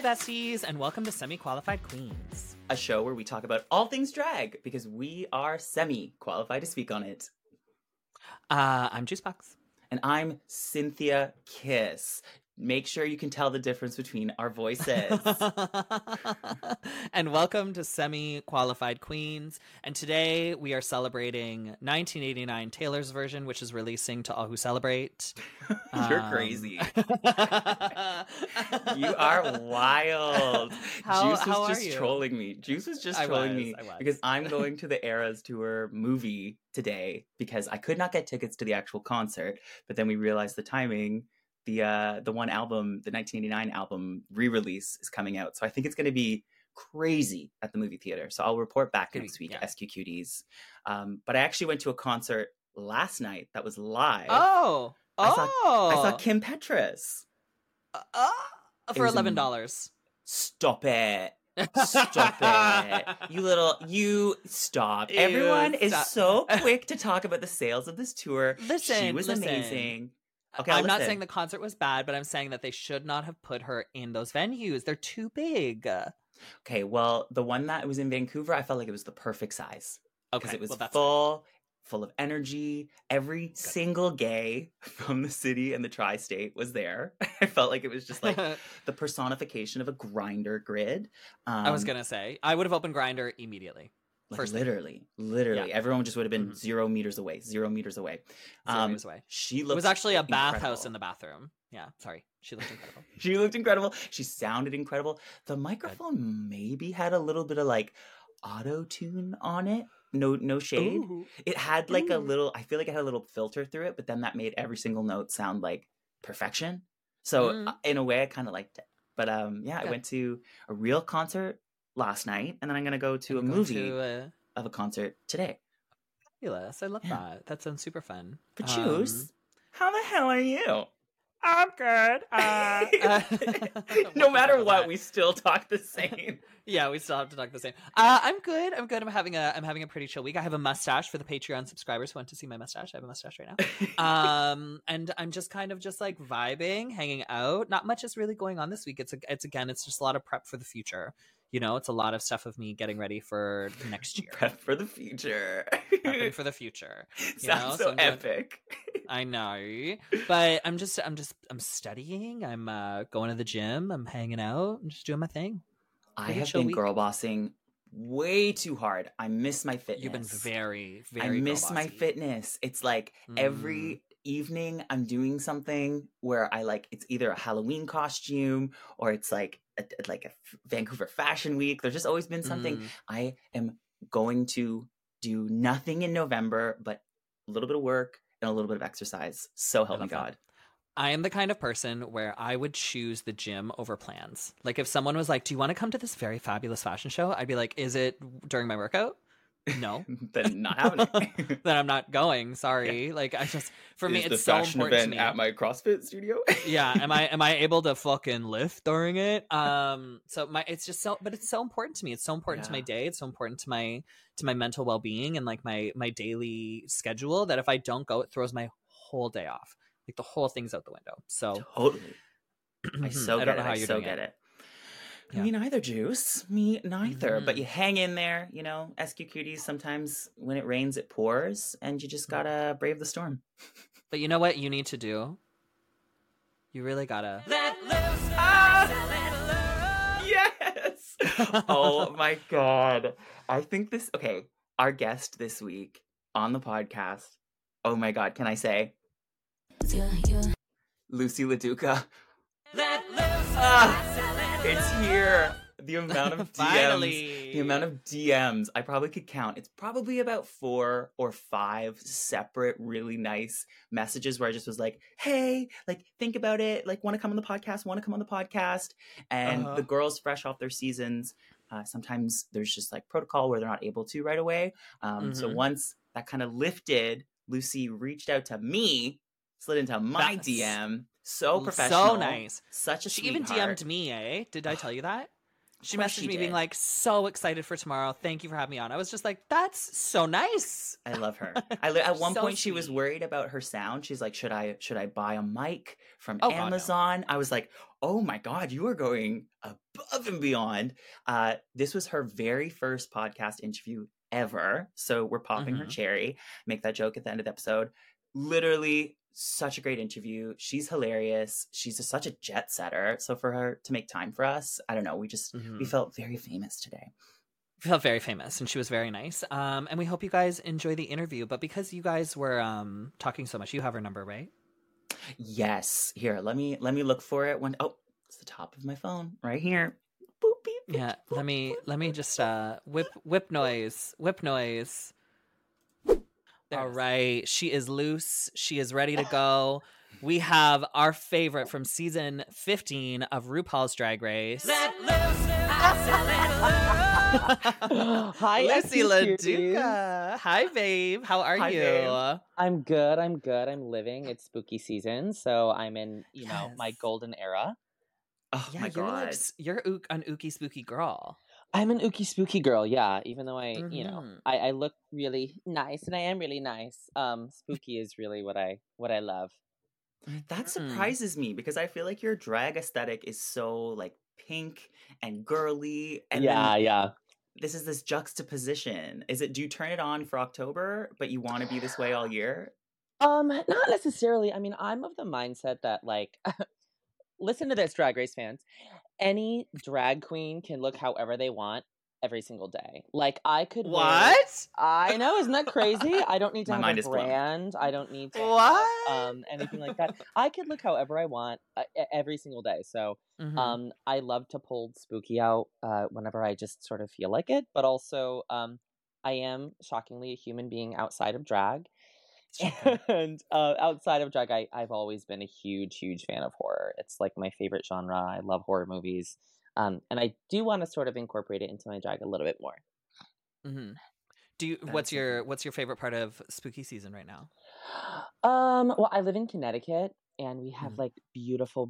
besties, and welcome to Semi-Qualified Queens. A show where we talk about all things drag, because we are semi-qualified to speak on it. I'm Juicebox. And I'm Cynthia Kiss. Make sure you can tell the difference between our voices. And welcome to Semi-Qualified Queens. And today we are celebrating 1989 Taylor's version, which is releasing to all who celebrate. You're crazy. You are wild. Juice was just trolling me. Juice was just trolling me because I'm going to the Eras Tour movie today because I could not get tickets to the actual concert, but then we realized the timing. The one album, the 1989 album re-release is coming out. So I think it's going to be crazy at the movie theater. So I'll report back next week, SQ Cuties. But I actually went to a concert last night that was live. I saw Kim Petras. For $11. Stop it. Stop it. You stop. Everyone is so quick to talk about the sales of this tour. She was amazing. Okay, I'm not saying the concert was bad, but I'm saying that they should not have put her in those venues. They're too big. Okay, well, the one that was in Vancouver, I felt like it was the perfect size. Because it was full of energy. Every single gay from the city and the tri-state was there. I felt like it was just like the personification of a Grindr grid. I was going to say, I would have opened Grindr immediately. Like literally, yeah. Everyone just would have been 0 meters away. 0 meters away. 0 meters away. It was actually a bathhouse in the bathroom. Yeah, sorry. She looked incredible. She looked incredible. She sounded incredible. The microphone maybe had a little bit of like auto-tune on it. No shade. Ooh. It had like a little, I feel like it had a little filter through it, but then that made every single note sound like perfection. So in a way, I kind of liked it. But I went to a real concert last night, and then I'm going to go to a movie of a concert today. Fabulous. I love that. That sounds super fun. But Juice, how the hell are you? I'm good. No matter what, we still talk the same. Yeah, we still have to talk the same. I'm good. I'm having a pretty chill week. I have a mustache for the Patreon subscribers who want to see my mustache. I have a mustache right now. And I'm just kind of just like vibing, hanging out. Not much is really going on this week. It's just a lot of prep for the future. You know, it's a lot of stuff of me getting ready for next year. Prep for the future. Prepping for the future. Sounds so epic. I know. But I'm studying. I'm going to the gym. I'm hanging out. I'm just doing my thing. I have been girl bossing way too hard. I miss my fitness. You've been very, very I miss my fitness. It's like every evening I'm doing something where I like, it's either a Halloween costume or it's like a Vancouver Fashion Week. There's just always been something. I am going to do nothing in November but a little bit of work and a little bit of exercise. So help me God. I am the kind of person where I would choose the gym over plans. Like if someone was like, do you want to come to this very fabulous fashion show? I'd be like, is it during my workout? No. Then not happening. Then I'm not going. Sorry. Yeah. Like for me, it's so important to me. Is the fashion event at my CrossFit studio? Yeah. Am I able to fucking lift during it? It's so important to me. It's so important to my day. It's so important to my mental well-being and like my daily schedule that if I don't go, it throws my whole day off. Like the whole thing's out the window. So totally. I don't know how you're doing it. Yeah. Me neither, Juice. Me neither. But you hang in there, you know, SQ Cuties, sometimes when it rains, it pours, and you just gotta brave the storm. But you know what you need to do? You really gotta... Let loose! Yes! Oh my God. I think our guest this week on the podcast, oh my God, can I say? Lucy LaDuca. Let loose! It's here. The amount of DMs. The amount of DMs. I probably could count. It's probably about 4 or 5 separate, really nice messages where I just was like, hey, like, think about it. Like, want to come on the podcast? And the girls fresh off their seasons. Sometimes there's just like protocol where they're not able to right away. So once that kind of lifted, Lucy reached out to me, slid into my DM. So professional. So nice. Such a sweetheart. She even DM'd me, eh? Did I tell you that? She messaged me being like, so excited for tomorrow. Thank you for having me on. I was just like, that's so nice. I love her. At one point, she was worried about her sound. She's like, should I buy a mic from Amazon? God, no. I was like, oh my God, you are going above above and beyond. This was her very first podcast interview ever. So we're popping her cherry. Make that joke at the end of the episode. Literally such a great interview. She's hilarious. She's such a jet setter. So for her to make time for us, I don't know. We felt very famous today. We felt very famous, and she was very nice. And we hope you guys enjoy the interview. But because you guys were talking so much, you have her number, right? Yes. Here, let me look for it. It's the top of my phone right here. Boop, beep, beep, yeah. boop, Let me just whip noise. All right, she is loose. She is ready to go. We have our favorite from season 15 of RuPaul's Drag Race. Let loose, Hi, Lucy LaDuca. Hi, babe. How are you? Babe. I'm good. I'm living. It's spooky season, so I'm in, my golden era. Oh my God. You're an ooky spooky girl. I'm an ooky spooky girl, yeah. Even though I look really nice, and I am really nice. Spooky is really what I love. That surprises me because I feel like your drag aesthetic is so like pink and girly, and this is this juxtaposition. Do you turn it on for October, but you want to be this way all year? Not necessarily. I mean, I'm of the mindset that like, listen to this, Drag Race fans. Any drag queen can look however they want every single day. Like I could I know, isn't that crazy? I don't need to have a brand. I don't need to have, anything like that. I could look however I want every single day. So I love to pull spooky out whenever I just sort of feel like it. But also I am shockingly a human being outside of drag. And outside of drag, I've always been a huge fan of horror. It's like my favorite genre. I love horror movies. And I do want to sort of incorporate it into my drag a little bit more. What's your favorite part of spooky season right now? Well, I live in Connecticut, and we have like beautiful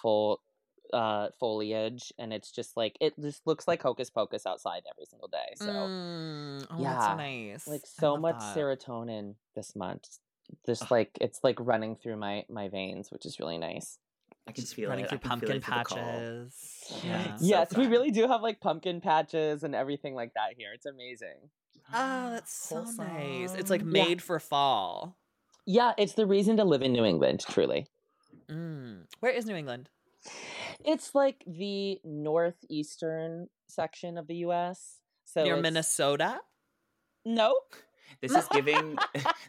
foliage, and it's just like it just looks like Hocus Pocus outside every single day. So that's so nice. Like so much serotonin this month. Just like it's like running through my veins, which is really nice. I can feel running it. through pumpkin patches. Yeah. Yes, we really do have like pumpkin patches and everything like that here. It's amazing. Oh, that's so nice. It's like made for fall. Yeah, it's the reason to live in New England, truly. Where is New England? It's like the northeastern section of the U.S. So near Minnesota? No. This is giving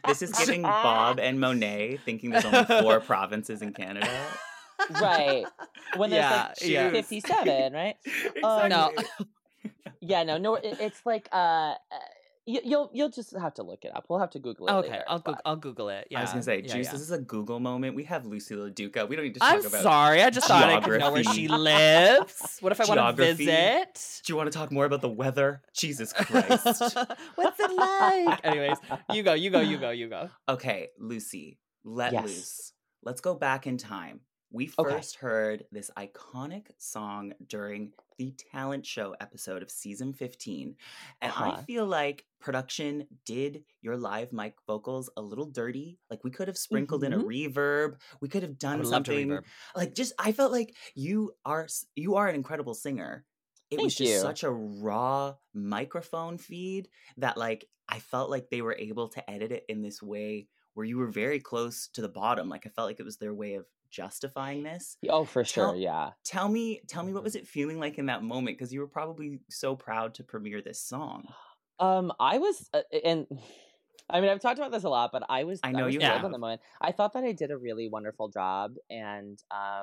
Bob and Monet thinking there's only 4 provinces in Canada. Right. When there's like 57, right? Exactly. No. No, it's like you'll just have to look it up. We'll have to Google it. Okay, later, I'll Google it. Yeah. I was gonna say, Juice, this is a Google moment. We have Lucy LaDuca. We don't need to talk about. I'm sorry, I just thought I could know where she lives. What if I want to visit? Do you want to talk more about the weather? Jesus Christ. What's it like? Anyways, you go. Okay, Lucy, let loose. Let's go back in time. We first heard this iconic song during the talent show episode of season 15. And I feel like production did your live mic vocals a little dirty. Like we could have sprinkled in a reverb. We could have done something. Like I felt like you are an incredible singer. It was just such a raw microphone feed that like I felt like they were able to edit it in this way where you were very close to the bottom. Like I felt like it was their way of justifying this. Oh, for sure, yeah. Tell me what was it feeling like in that moment? Because you were probably so proud to premiere this song. I was, and I mean, I've talked about this a lot, but I was you have. in the moment. I thought that I did a really wonderful job, and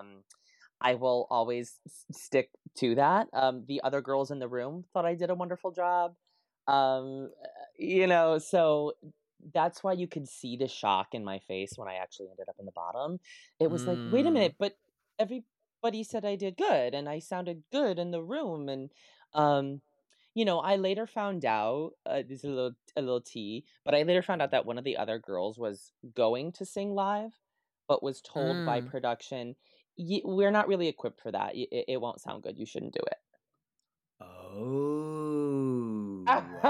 I will always stick to that. The other girls in the room thought I did a wonderful job. So that's why you could see the shock in my face when I actually ended up in the bottom. It was like, wait a minute, but everybody said I did good and I sounded good in the room. And, I later found out, this is a little tea, but I later found out that one of the other girls was going to sing live, but was told by production, we're not really equipped for that. It won't sound good. You shouldn't do it. Oh.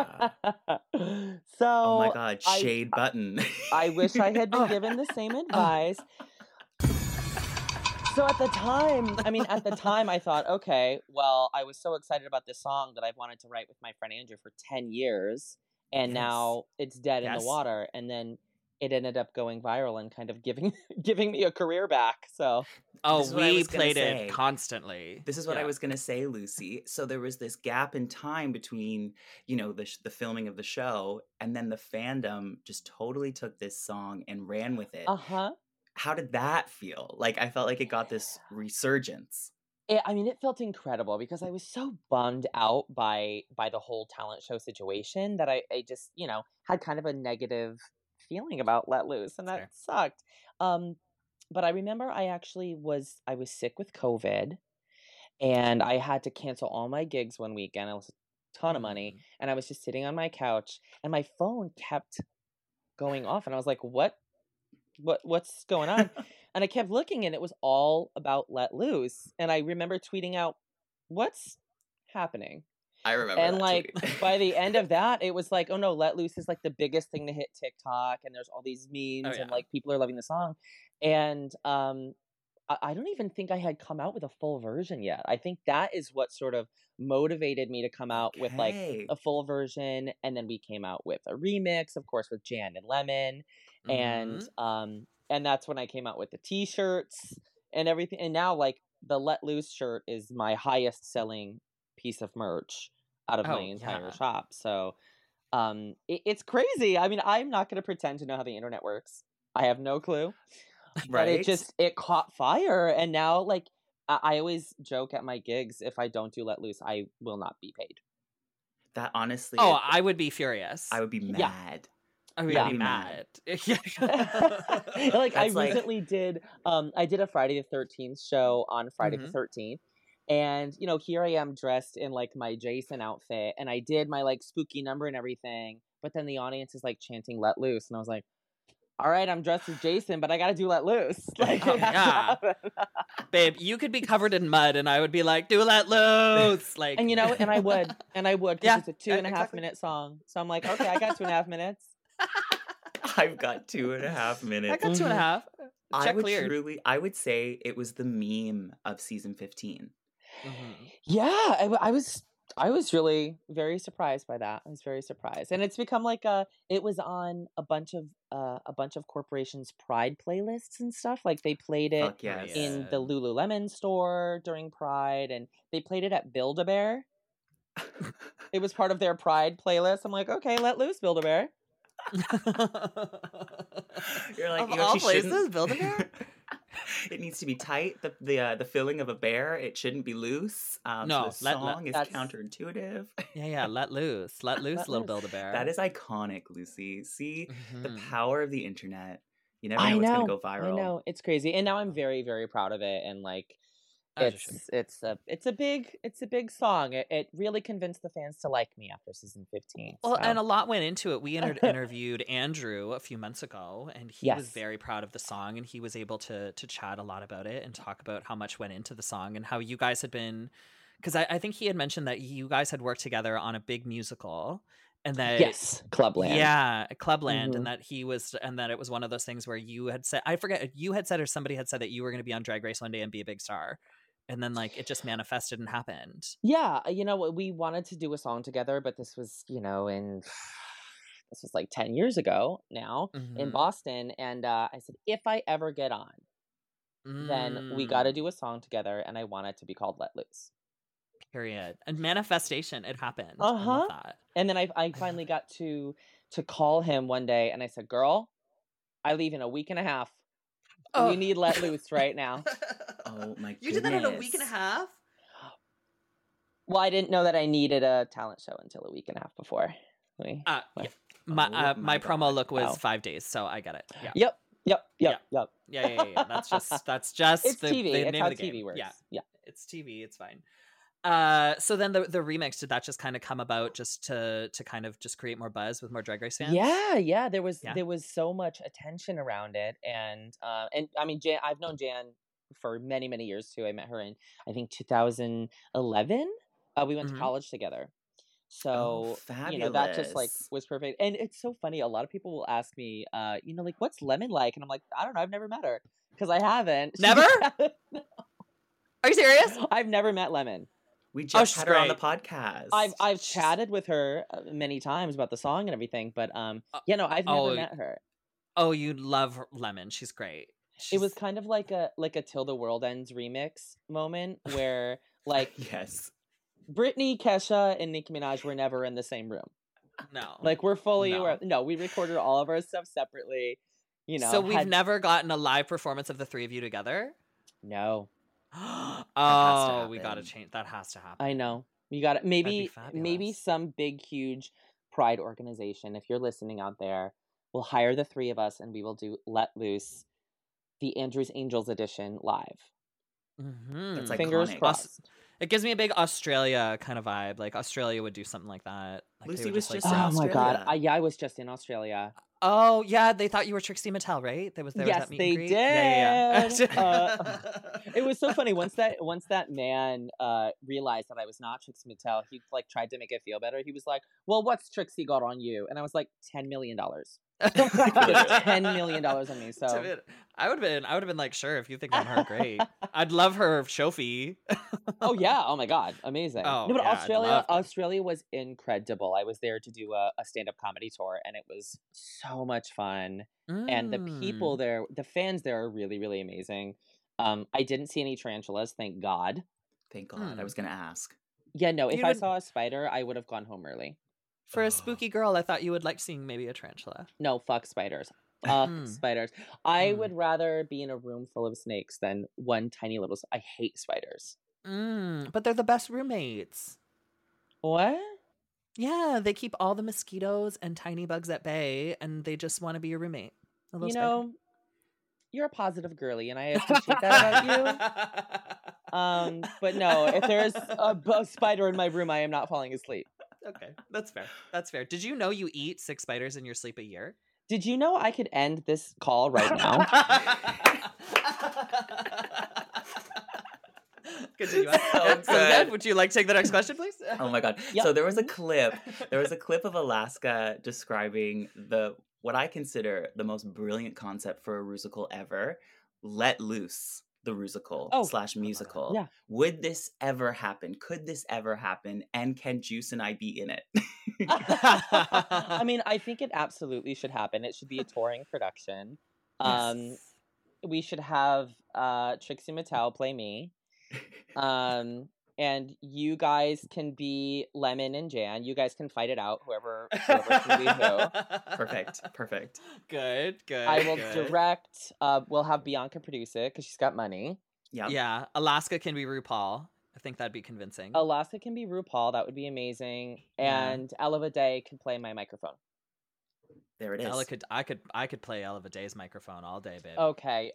So oh my God, shade button. I wish I had been given the same advice. So at the time, I thought, okay, well, I was so excited about this song that I've wanted to write with my friend Andrew for 10 years, and Yes. now it's dead in the Yes. water. And then it ended up going viral and kind of giving me a career back. So This is what I we was gonna played say. it constantly. This is what Yeah. I was going to say, Lucy. So there was this gap in time between, the filming of the show, and then the fandom just totally took this song and ran with it. uh-huh. How did that feel? Like, I felt like it got this resurgence. It felt incredible because I was so bummed out by the whole talent show situation that I just, had kind of a negative feeling about Let Loose, and that Fair. sucked. But I remember I was sick with COVID, and I had to cancel all my gigs one weekend. It was a ton of money, and I was just sitting on my couch, and my phone kept going off, and I was like, what's going on? And I kept looking, and it was all about Let Loose. And I remember tweeting out, what's happening? I remember And that like tweet. by the end of that, it was like, oh no, Let Loose is like the biggest thing to hit TikTok, and there's all these memes, and yeah. like people are loving the song. And I don't even think I had come out with a full version yet. I think that is what sort of motivated me to come out with like Okay. a full version, and then we came out with a remix, of course, with Jan and Lemon, and that's when I came out with the t-shirts and everything. And now like the Let Loose shirt is my highest selling piece of merch out of my entire shop. So it's crazy. I mean, I'm not going to pretend to know how the internet works. I have no clue. But Right? it caught fire, and now like I always joke at my gigs, if I don't do Let Loose, I will not be paid. That honestly. I would be furious. I would be Yeah. mad. I would Yeah. be mad. Like I That's like- recently did I did a Friday the 13th show on Friday the 13th, and here I am dressed in like my Jason outfit, and I did my like spooky number and everything, but then the audience is like chanting Let Loose, and I was like, all right, I'm dressed as Jason, but I gotta do Let Loose. Like, it has to happen. Babe, you could be covered in mud, and I would be like, "Do Let Loose!" Like, And and I would, because Yeah, it's a 2.5 exactly. minute song. So I'm like, okay, I got 2.5 minutes. I've got 2.5 minutes. I got 2.5. Check I would say it was the meme of season 15. Yeah, I was really very surprised by that. I was very surprised, and it's become like it was on a bunch of corporations' Pride playlists and stuff. Like they played it Fuck yes. in the Lululemon store during Pride, and they played it at Build-A-Bear. It was part of their Pride playlist. I'm like, okay, Let Loose, Build-A-Bear. You're like, Of all places, Build-A-Bear? It needs to be tight. The filling of a bear. It shouldn't be loose. No, so the song is counterintuitive. Yeah, Let Loose, little Build-A-Bear. That is iconic, Lucy. See the Mhm. power of the internet. You never know what's gonna go viral. I know, it's crazy, and now I'm very, very proud of it. And like, As you should. it's a big song. It really convinced the fans to like me after season 15. Well, so. and a lot went into it. We interviewed Andrew a few months ago, and he was Yes. very proud of the song, and he was able to chat a lot about it and talk about how much went into the song and how you guys had been, because I think he had mentioned that you guys had worked together on a big musical, and that Yes, Clubland. Yeah, Clubland, Mhm. and that it was one of those things where you had said, I forget, you had said or somebody had said that you were going to be on Drag Race one day and be a big star. And then like it just manifested and happened. Yeah, we wanted to do a song together, but this was, this was like 10 years ago now in Mhm. Boston. And I said, if I ever get on, then we got to do a song together, and I want it to be called Let Loose. Period. And manifestation, it happened. I love that. And then I finally got to call him one day, and I said, girl, I leave in a week and a half. Oh. We need Let Loose right now. Oh my goodness. You did that in a week and a half? Well, I didn't know that I needed a talent show until a week and a half before. Yeah. Oh My my promo God. look was Wow. 5 days, so I get it. Yeah. Yep. Yeah. Yeah. That's just It's the, TV. the It's name how of the game. TV works. Yeah. It's TV. It's fine. So then the remix, did that just kind of come about just to kind of just create more buzz with more Drag Race fans? Yeah. There was Yeah. there was so much attention around it, and I mean, Jan, I've known Jan for many, many years too. I met her in, I think, 2011. We went to Mhm. college together. So Oh, that just like fabulous. was perfect. And it's so funny. A lot of people will ask me, like, what's Lemon like? And I'm like, I don't know. I've never met her. because I haven't. Never? Are you serious? I've never met Lemon. We just had her on the great. podcast. I've chatted with her many times about the song and everything, but I've never met her. Oh, you'd love Lemon. She's great. It was kind of like a Till the World Ends remix moment where like yes, Britney, Kesha, and Nicki Minaj were never in the same room. No, like we're fully aware. No, we recorded all of our stuff separately. You know, so we've never gotten a live performance of the three of you together. No. Oh, we gotta change. That has to happen. I know. You got it. Maybe some big, huge pride organization, if you're listening out there, will hire the three of us and we will do Let Loose, the Andrews Angels edition live. That's Fingers iconic. crossed. It gives me a big Australia kind of vibe. Like Australia would do something like that. Like Lucy was just oh in Australia. my god! I was just in Australia. Oh yeah, they thought you were Trixie Mattel, right? There was that meet and greet? Did. Yeah. It was so funny once that man realized that I was not Trixie Mattel. He like tried to make it feel better. He was like, "Well, what's Trixie got on you?" And I was like, $10 million. $10 million on me. So I would have been like, sure, if you think I'm her, great. I'd love her Shofi. Oh yeah! Oh my god, amazing. Oh, no, but yeah, Australia was incredible. I was there to do a stand-up comedy tour, and it was so much fun. And the people there, the fans there, are really, really amazing. I didn't see any tarantulas, thank God. Thank God. I was gonna ask. Yeah, no. If I saw a spider, I would have gone home early. For a spooky girl, I thought you would like seeing maybe a tarantula. No, fuck spiders. Spiders. I would rather be in a room full of snakes than one tiny little. I hate spiders. But they're the best roommates. What? Yeah, they keep all the mosquitoes and tiny bugs at bay, and they just want to be your roommate. You know, you're a positive girly, and I appreciate that about you. But no, if there's a spider in my room, I am not falling asleep. Okay, that's fair. That's fair. Did you know you eat 6 spiders in your sleep a year? Did you know I could end this call right now? Continue. So good. Would you like to take the next question, please? Oh my god. Yep. So there was a clip of Alaska describing what I consider the most brilliant concept for a rusical ever, Let Loose, the rusical / musical. Yeah. Would this ever happen? Could this ever happen? And can Juice and I be in it? I mean, I think it absolutely should happen. It should be a touring production. Yes. We should have Trixie Mattel play me. And you guys can be Lemon and Jan. You guys can fight it out, whoever can be who. Perfect. Good. I will direct. We'll have Bianca produce it because she's got money. Yep. Yeah. Alaska can be RuPaul. I think that'd be convincing. Alaska can be RuPaul. That would be amazing. And Ella Day can play my microphone. There it is. I could play Ella Day's microphone all day, babe. Okay.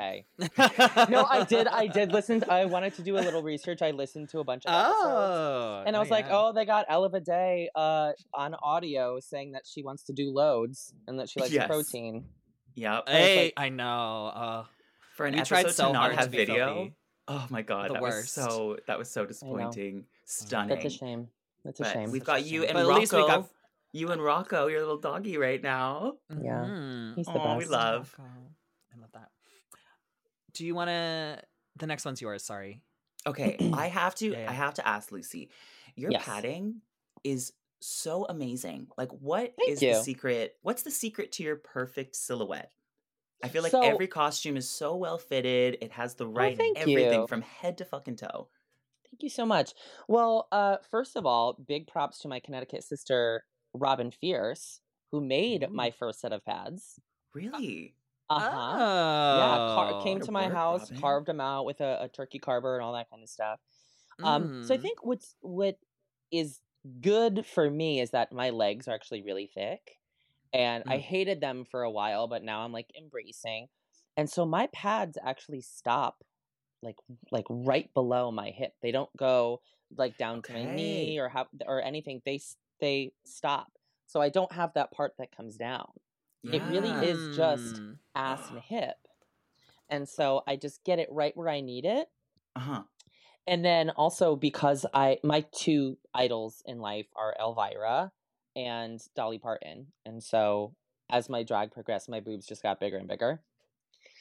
No, I did listen. I wanted to do a little research. I listened to a bunch of episodes. And I was like, they got Ella Day on audio saying that she wants to do loads and that she likes protein. Yep. Hey, I know. For an episode to not have video. Oh my god, that was so disappointing. Stunning. That's a shame. We've got you and Rocco. You and Rocco, your little doggy right now. Yeah. He's the best. We love. I love that. Do you want to... The next one's yours, sorry. Okay, I have to ask Lucy. Your padding is so amazing. Like, what is the secret? What's the secret to your perfect silhouette? I feel like every costume is so well fitted. It has the right everything from head to fucking toe. Thank you so much. Well, first of all, big props to my Connecticut sister, Robin Fierce, who made my first set of pads. Really? Uh-huh. Oh. Yeah, came to my house, Robin. Carved them out with a turkey carver and all that kind of stuff. So I think what is good for me is that my legs are actually really thick. And I hated them for a while, but now I'm like embracing. And so my pads actually stop like right below my hip. They don't go like down to my knee or anything. They stop. So I don't have that part that comes down. Yeah. It really is just ass and hip. And so I just get it right where I need it. Uh-huh. And then also because my two idols in life are Elvira and Dolly Parton. And so as my drag progressed, my boobs just got bigger and bigger.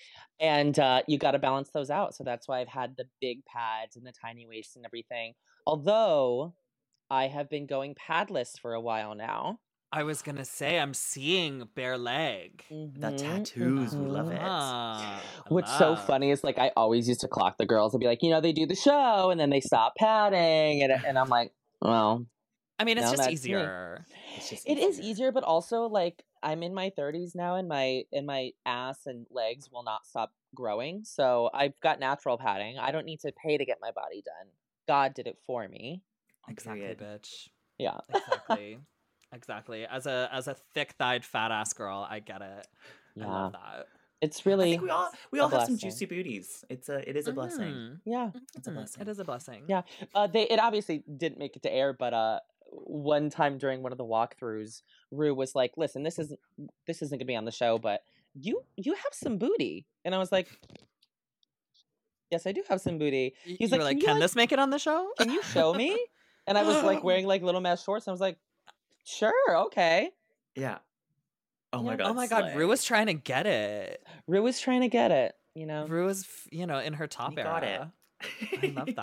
And you got to balance those out. So that's why I've had the big pads and the tiny waist and everything. Although I have been going padless for a while now. I was gonna say I'm seeing bare leg. The tattoos, we love it. What's so funny is like I always used to clock the girls and be like, they do the show and then they stop padding, and I'm like, well, I mean, it's just easier. It is easier, but also like I'm in my 30s now, and my ass and legs will not stop growing. So I've got natural padding. I don't need to pay to get my body done. God did it for me. Exactly, bitch. Yeah. Exactly. As a thick-thighed fat ass girl, I get it. Yeah. I love that. It's really. I think we all have some juicy booties. It is a blessing. Yeah, it's a blessing. It is a blessing. Yeah. It obviously didn't make it to air, but one time during one of the walkthroughs, Rue was like, "Listen, this isn't gonna be on the show, but you have some booty," and I was like, "Yes, I do have some booty." He's like, "Can this make it on the show? Can you show me?" And I was like wearing like little mesh shorts, and I was like, "Sure, okay." Yeah. Oh my god. Oh my god. Rue was trying to get it. Rue was trying to get it. Rue was, in her top era. Got it. I love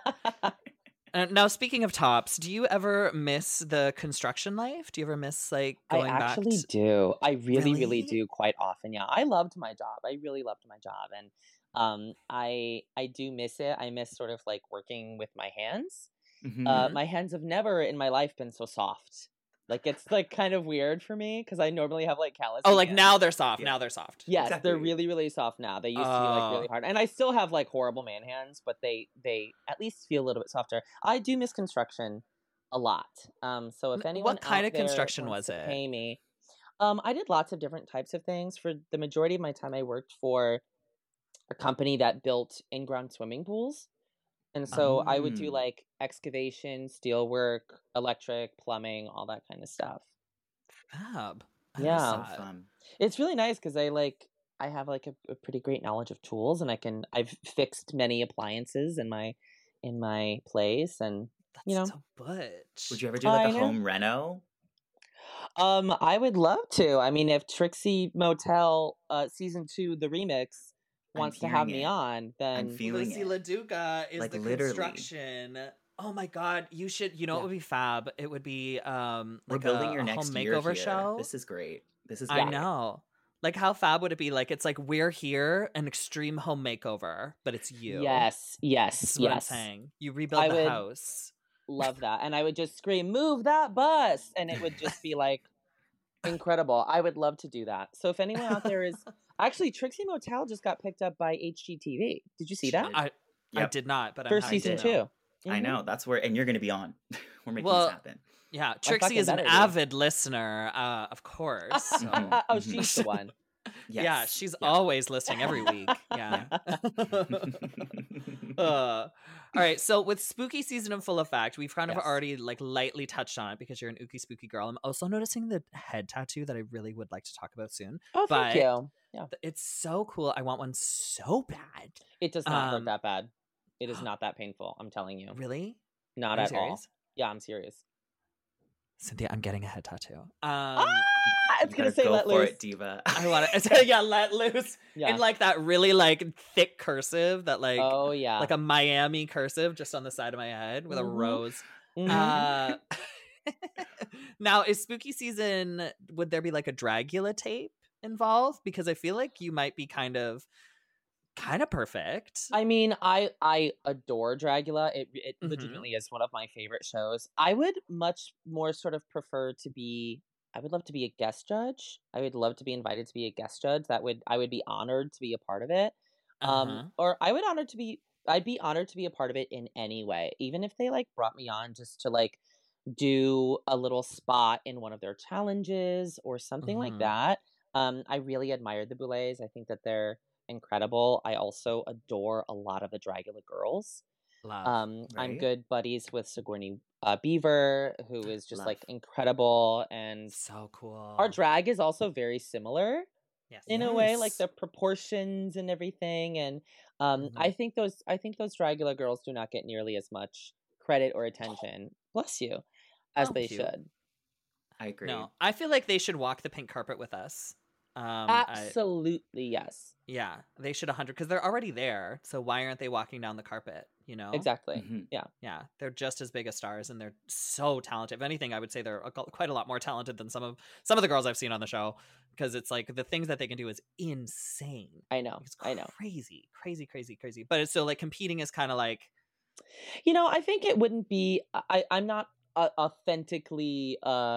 that. Now, speaking of tops, do you ever miss the construction life? Do you ever miss like going back? I actually do. I really do quite often. Yeah, I loved my job. I really loved my job, and I do miss it. I miss sort of like working with my hands. Mm-hmm. My hands have never in my life been so soft. Like it's like kind of weird for me because I normally have like calluses. Oh, like now they're soft. Yeah. Now they're soft. Yes, exactly. They're really soft now. They used to be like really hard, and I still have like horrible man hands, but they at least feel a little bit softer. I do miss construction a lot. So if anyone, what kind of construction was it? Pay me. I did lots of different types of things. For the majority of my time, I worked for a company that built in-ground swimming pools. And so I would do like excavation, steel work, electric, plumbing, all that kind of stuff. Fab. Yeah. So fun. It's really nice because I have like a pretty great knowledge of tools, and I've fixed many appliances in my place, and That's so butch. Would you ever do like a home reno? I would love to. I mean, if Trixie Motel season 2, the remix, wants to have me on, then Lucy LaDuca is like the construction. Oh my god, you should. What would be fab? It would be we're building your next home makeover show. This is great. I know. Like how fab would it be? Like it's like we're here, an extreme home makeover, but it's you. Yes. That's what I'm saying. You rebuild the house. Love that, and I would just scream, "Move that bus!" and it would just be like incredible. I would love to do that. So if anyone out there is. Actually, Trixie Motel just got picked up by HGTV. Did you see that? I did not, but for season 2. Mm-hmm. I know, that's where, and you're going to be on. We're making this happen. Yeah, Trixie is an avid listener, of course. So. Oh, she's the one. Yes. Yeah, she's always listening every week. Yeah. All right, so with spooky season in full effect, we've kind of already like lightly touched on it because you're an ooky spooky girl. I'm also noticing the head tattoo that I really would like to talk about soon. Oh, thank you. Yeah, it's so cool. I want one so bad. It does not hurt that bad. It is not that painful. I'm telling you. Really? Not at all. Yeah, I'm serious. Cynthia, I'm getting a head tattoo. It's gonna say "let loose" for it, diva. I want it. Yeah, let loose. Yeah. In like that really like thick cursive that like like a Miami cursive just on the side of my head with a rose. Mm-hmm. Now, is spooky season? Would there be like a Dragula tape involved? Because I feel like you might be kind of perfect. I mean, I adore Dragula. It legitimately is one of my favorite shows. I would much more sort of prefer to be. I would love to be a guest judge. I would love to be invited to be a guest judge. I would be honored to be a part of it. Or I'd be honored to be a part of it in any way, even if they like brought me on just to like do a little spot in one of their challenges or something like that. I really admire the Boulets. I think that they're incredible. I also adore a lot of the Dragula girls. Right? I'm good buddies with Sigourney Beaver, who is just like incredible and so cool. Our drag is also very similar in a way, like the proportions and everything. And I think those Dragula girls do not get nearly as much credit or attention. Bless you, as they should. I agree. No, I feel like they should walk the pink carpet with us. Absolutely, yes. Yeah, they should 100 because they're already there. So why aren't they walking down the carpet? You know, Exactly. Yeah, they're just as big as stars, and they're so talented. If anything, I would say they're quite a lot more talented than some of the girls I've seen on the show, because it's like the things that they can do is insane. I know. It's crazy. But it's still like competing is kind of like, you know, I think it wouldn't be. I'm not authentically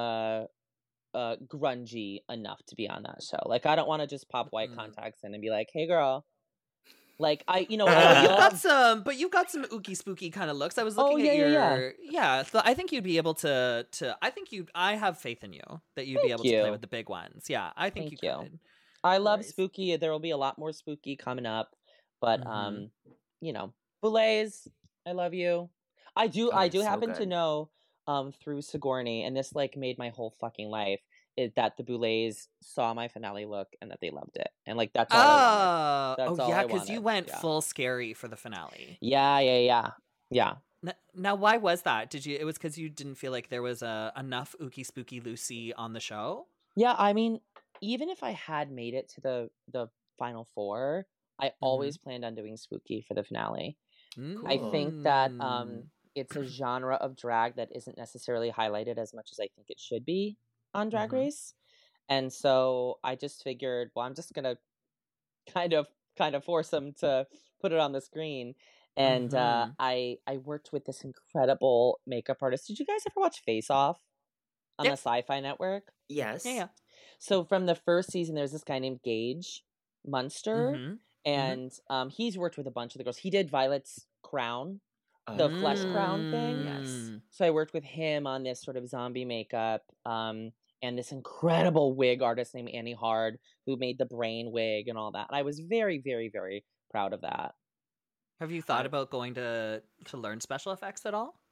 grungy enough to be on that show. Like, I don't want to just pop white contacts in and be like, "Hey, girl." Like, you've got some ooky spooky kind of looks. I was looking at your so I think you'd be able to. I have faith in you that you'd be able to play with the big ones. Yeah, I think you could. I love spooky. There will be a lot more spooky coming up, but you know, Boulets, I love you. I do happen to know through Sigourney, and this like made my whole fucking life, is that the Boulets saw my finale look and that they loved it, and like that's all I wanted. That's all I because you went full scary for the finale. Yeah. Now, why was that? It was because you didn't feel like there was enough ooky spooky Lucy on the show? Yeah, I mean, even if I had made it to the final four, I always planned on doing spooky for the finale. Cool. I think that it's a genre of drag that isn't necessarily highlighted as much as I think it should be on Drag Race. And so I just figured, well, I'm just gonna kind of force them to put it on the screen. And I worked with this incredible makeup artist. Did you guys ever watch Face Off on the Sci-Fi Network? Yes. Yeah. So from the first season, there's this guy named Gage Munster, and he's worked with a bunch of the girls. He did Violet's crown, the flesh crown thing. Yes. So I worked with him on this sort of zombie makeup, and this incredible wig artist named Annie Hard, who made the brain wig and all that. And I was very, very, very proud of that. Have you thought about going to learn special effects at all?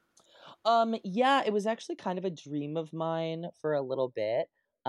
Yeah, it was actually kind of a dream of mine for a little bit.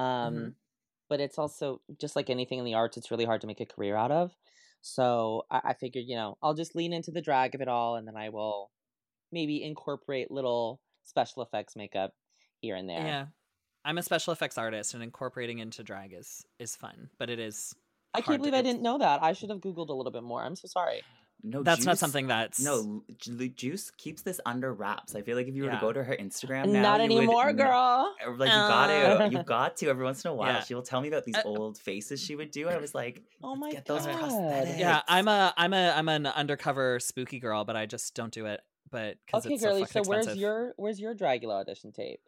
But it's also, just like anything in the arts, it's really hard to make a career out of. So I figured, you know, I'll just lean into the drag of it all, and then I will maybe incorporate little special effects makeup here and there. Yeah. I'm a special effects artist, and incorporating into drag is fun, but it is I can't believe I didn't know that. I should have Googled a little bit more. I'm so sorry. No, that's not something that's... No, Juice keeps this under wraps. I feel like if you were to go to her Instagram now... Not anymore, girl! Like, you've got to. Every once in a while, she will tell me about these old faces she would do. I was like, oh my God. Those prosthetics. Yeah, I'm an undercover spooky girl, but I just don't do it. But okay, it's girly, so where's your Dragula audition tape?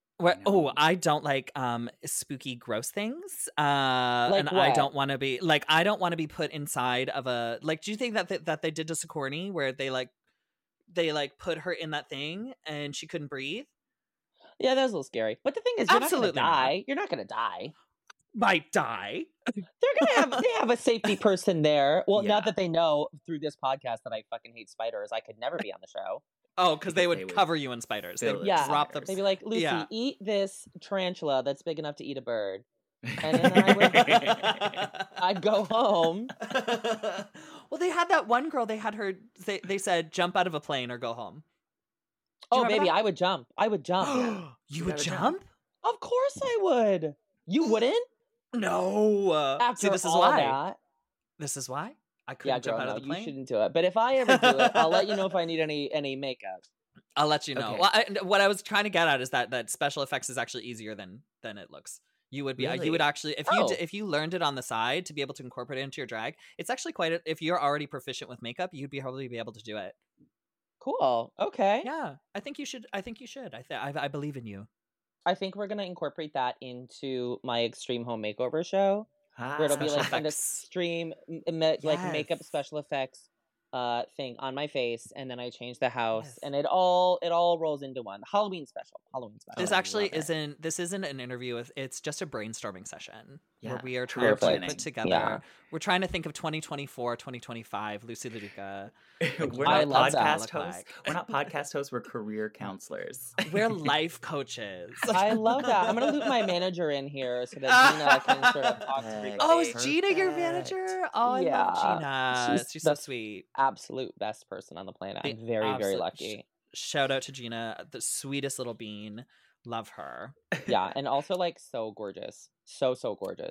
I don't like spooky gross things. And what? I don't want to be put inside of a, like, do you think that they did to Sigourney, where they put her in that thing and she couldn't breathe? Yeah, that was a little scary. But the thing is, you're not gonna die. You're not gonna die. Might die. They have a safety person there. Well, now that they know through this podcast that I fucking hate spiders, I could never be on the show. Oh, because they would cover you in spiders. They would drop them. They'd be like, Lucy, eat this tarantula that's big enough to eat a bird. And then I'd go home. Well, they had that one girl, they said, jump out of a plane or go home. Oh, baby, I would jump. You would jump? Of course I would. You wouldn't? No. After this is all why. That. This is why? I couldn't jump out of the plane. You shouldn't do it. But if I ever do it, I'll let you know if I need any makeup. I'll let you know. Okay. Well, what I was trying to get at is that special effects is actually easier than it looks. You would be really? You would actually, if you learned it on the side to be able to incorporate it into your drag, it's actually if you're already proficient with makeup, you'd probably be able to do it. Cool. Okay. Yeah, I think you should. I believe in you. I think we're gonna incorporate that into my Extreme Home Makeover show, where it'll be like an extreme makeup special effects thing on my face, and then I change the house, and it all rolls into one. Halloween special. This actually isn't an interview. It's just a brainstorming session where we are trying to put together. Yeah. We're trying to think of 2024, 2025. Lucy LaDuca. We're not podcast hosts. We're not podcast hosts. We're career counselors. We're life coaches. I love that. I'm gonna loop my manager in here so that Gina can sort of talk to me. Oh, is Gina your manager? Oh, I love Gina. She's so sweet. Absolute best person on the planet. I'm very, very lucky. Shout out to Gina, the sweetest little bean. Love her. Yeah, and also like so gorgeous. So gorgeous.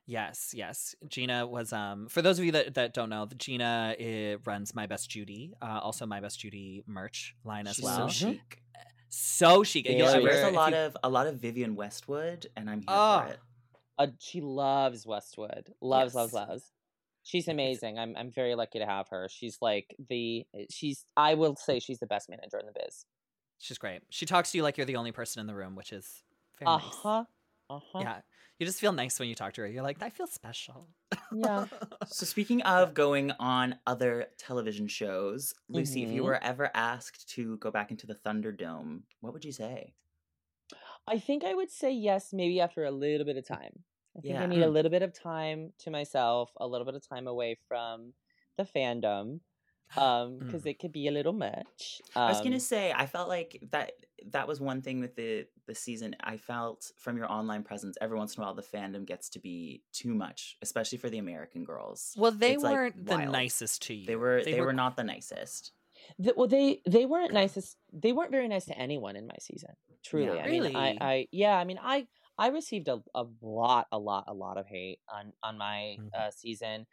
Yes. Gina was for those of you that don't know, Gina runs My Best Judy, also My Best Judy merch line as She's well. so chic. So chic. Very You'll She ever, wears if a lot of Vivienne Westwood, and I'm here Oh. for it. She loves Westwood. Loves. Yes. She's amazing. I'm very lucky to have her. She's like I will say she's the best manager in the biz. She's great. She talks to you like you're the only person in the room, which is very nice. Yeah. You just feel nice when you talk to her. You're like, I feel special. Yeah. So speaking of going on other television shows, Lucy, if you Mhm. were ever asked to go back into the Thunderdome, what would you say? I think I would say yes, maybe after a little bit of time. I think I Yeah. need a little bit of time to myself, a little bit of time away from the fandom, because it could be a little much. I was gonna say, I felt like that was one thing with the season. I felt from your online presence, every once in a while, the fandom gets to be too much, especially for the American girls. Well, they It's, like, weren't the wild. nicest to you. They were not the nicest. They weren't nicest. They weren't very nice to anyone in my season. Truly, Yeah. I mean, Really? I received a lot of hate on my season.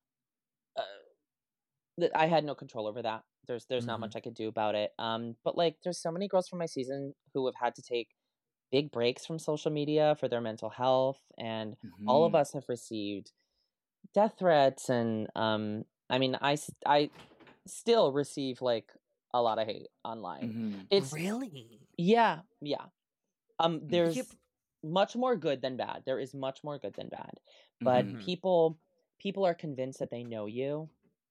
I had no control over that. There's not much I could do about it. But like, there's so many girls from my season who have had to take big breaks from social media for their mental health, and all of us have received death threats, and I mean, I still receive like a lot of hate online. It's really, yeah. There's Yep. much more good than bad. There is much more good than bad, but people are convinced that they know you.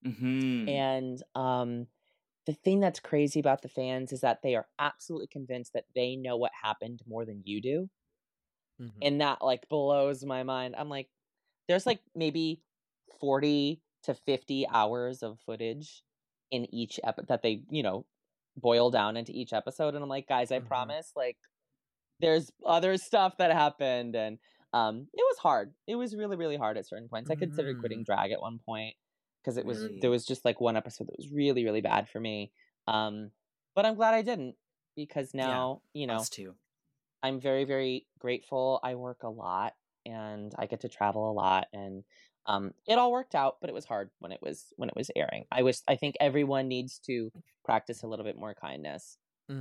And the thing that's crazy about the fans is that they are absolutely convinced that they know what happened more than you do. And that like blows my mind. I'm like, there's like maybe 40 to 50 hours of footage in each that they, boil down into each episode. And I'm like, guys, I promise, like, there's other stuff that happened. And it was hard. It was really, really hard at certain points. I considered quitting drag at one point, because there was just like one episode that was really, really bad for me. But I'm glad I didn't, because now, us too. I'm very, very grateful. I work a lot and I get to travel a lot, and it all worked out, but it was hard when it was airing. I think everyone needs to practice a little bit more kindness.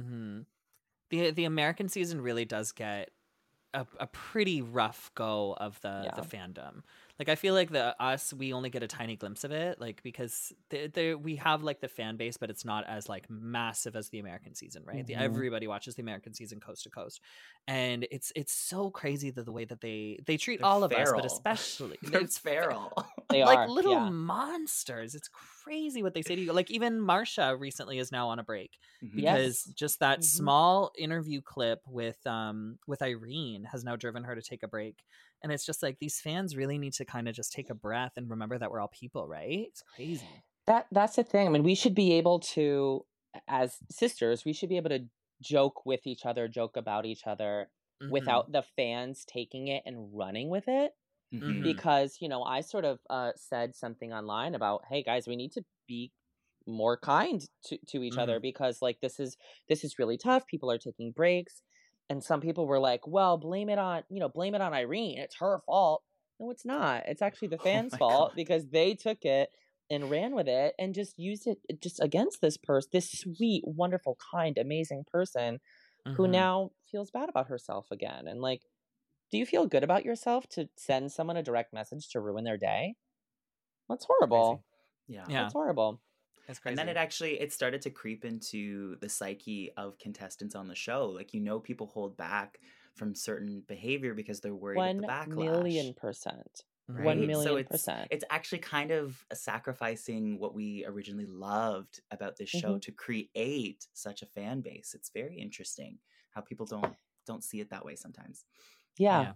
The American season really does get a pretty rough go of the fandom. Like, I feel like we only get a tiny glimpse of it, like, because we have like the fan base, but it's not as like massive as the American season, right? Everybody watches the American season coast to coast, and it's so crazy the way that they treat They're all feral. of us, but especially it's feral. They like are little monsters. It's crazy what they say to you. Like, even Marsha recently is now on a break because just that small interview clip with Irene has now driven her to take a break. And it's just like, these fans really need to kind of just take a breath and remember that we're all people, right? It's crazy. That's the thing. I mean, we should be able to, as sisters, we should be able to joke with each other, joke about each other without the fans taking it and running with it. Because, I sort of said something online about, hey guys, we need to be more kind to each other, because like this is really tough. People are taking breaks. And some people were like, well, blame it on Irene. It's her fault. No, it's not. It's actually the fans' fault, because they took it and ran with it and just used it just against this sweet, wonderful, kind, amazing person who now feels bad about herself again. And like, do you feel good about yourself to send someone a direct message to ruin their day? That's horrible. Yeah. That's horrible. That's crazy. And then it started to creep into the psyche of contestants on the show. Like, people hold back from certain behavior because they're worried of the backlash. 1,000,000%. Right? 1,000,000%. It's actually kind of sacrificing what we originally loved about this show to create such a fan base. It's very interesting how people don't see it that way sometimes. Yeah.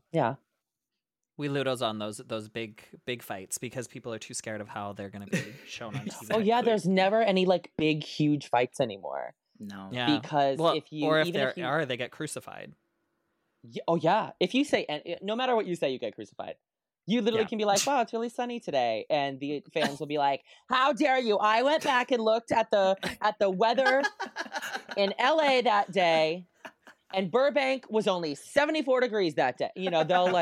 We Ludos on those big fights because people are too scared of how they're going to be shown on TV. Oh yeah, there's never any like big huge fights anymore. No. Yeah. Because if they get crucified. Oh yeah, if you say, and no matter what you say, you get crucified. You literally can be like, wow, it's really sunny today, and the fans will be like, how dare you? I went back and looked at the weather in LA that day, And Burbank was only 74 degrees that day. You know,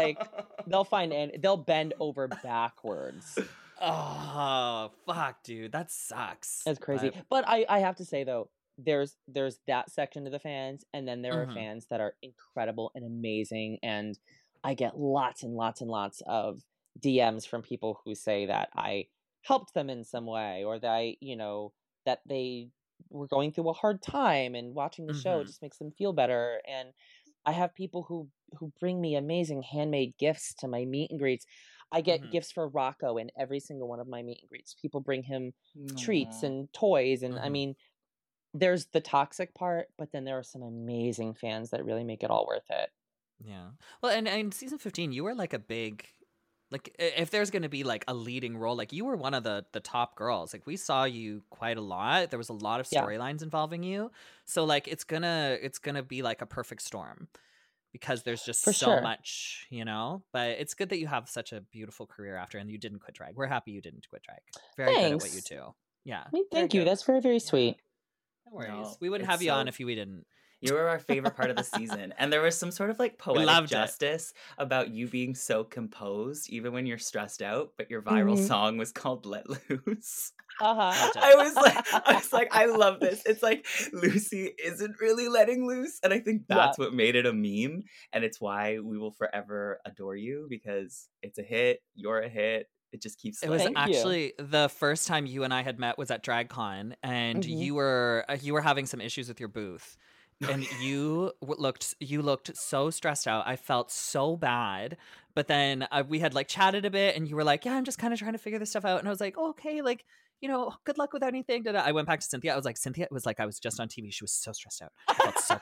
they'll bend over backwards. Oh, fuck, dude. That sucks. It's crazy. But I have to say, though, there's that section of the fans, and then there are fans that are incredible and amazing. And I get lots and lots and lots of DMs from people who say that I helped them in some way, or that that they were going through a hard time, and watching the show just makes them feel better. And I have people who bring me amazing handmade gifts to my meet and greets. I get gifts for Rocco in every single one of my meet and greets. People bring him treats and toys. And I mean, there's the toxic part, but then there are some amazing fans that really make it all worth it. Yeah. Well, and in season 15, you were like a big, like, if there's going to be like a leading role, like you were one of the top girls. Like we saw you quite a lot. There was a lot of storylines involving you. So like it's gonna be like a perfect storm, because there's just so much, but it's good that you have such a beautiful career after, and you didn't quit drag. We're happy you didn't quit drag. Very good at what you do. Yeah. I mean, thank you. That's very, very sweet. No worries. No, we wouldn't have you on if we didn't. You were our favorite part of the season. And there was some sort of like poetic justice about you being so composed, even when you're stressed out, but your viral song was called Let Loose. I was like, I love this. It's like Lucy isn't really letting loose. And I think that's what made it a meme. And it's why we will forever adore you, because it's a hit. You're a hit. It just keeps. It was actually the first time you and I had met was at DragCon, and you were having some issues with your booth. And you looked so stressed out. I felt so bad. But then we had like chatted a bit, and you were like, yeah, I'm just kind of trying to figure this stuff out. And I was like, oh, okay, like, good luck with anything. I went back to Cynthia. I was like, Cynthia, it was like I was just on TV. She was so stressed out. I felt so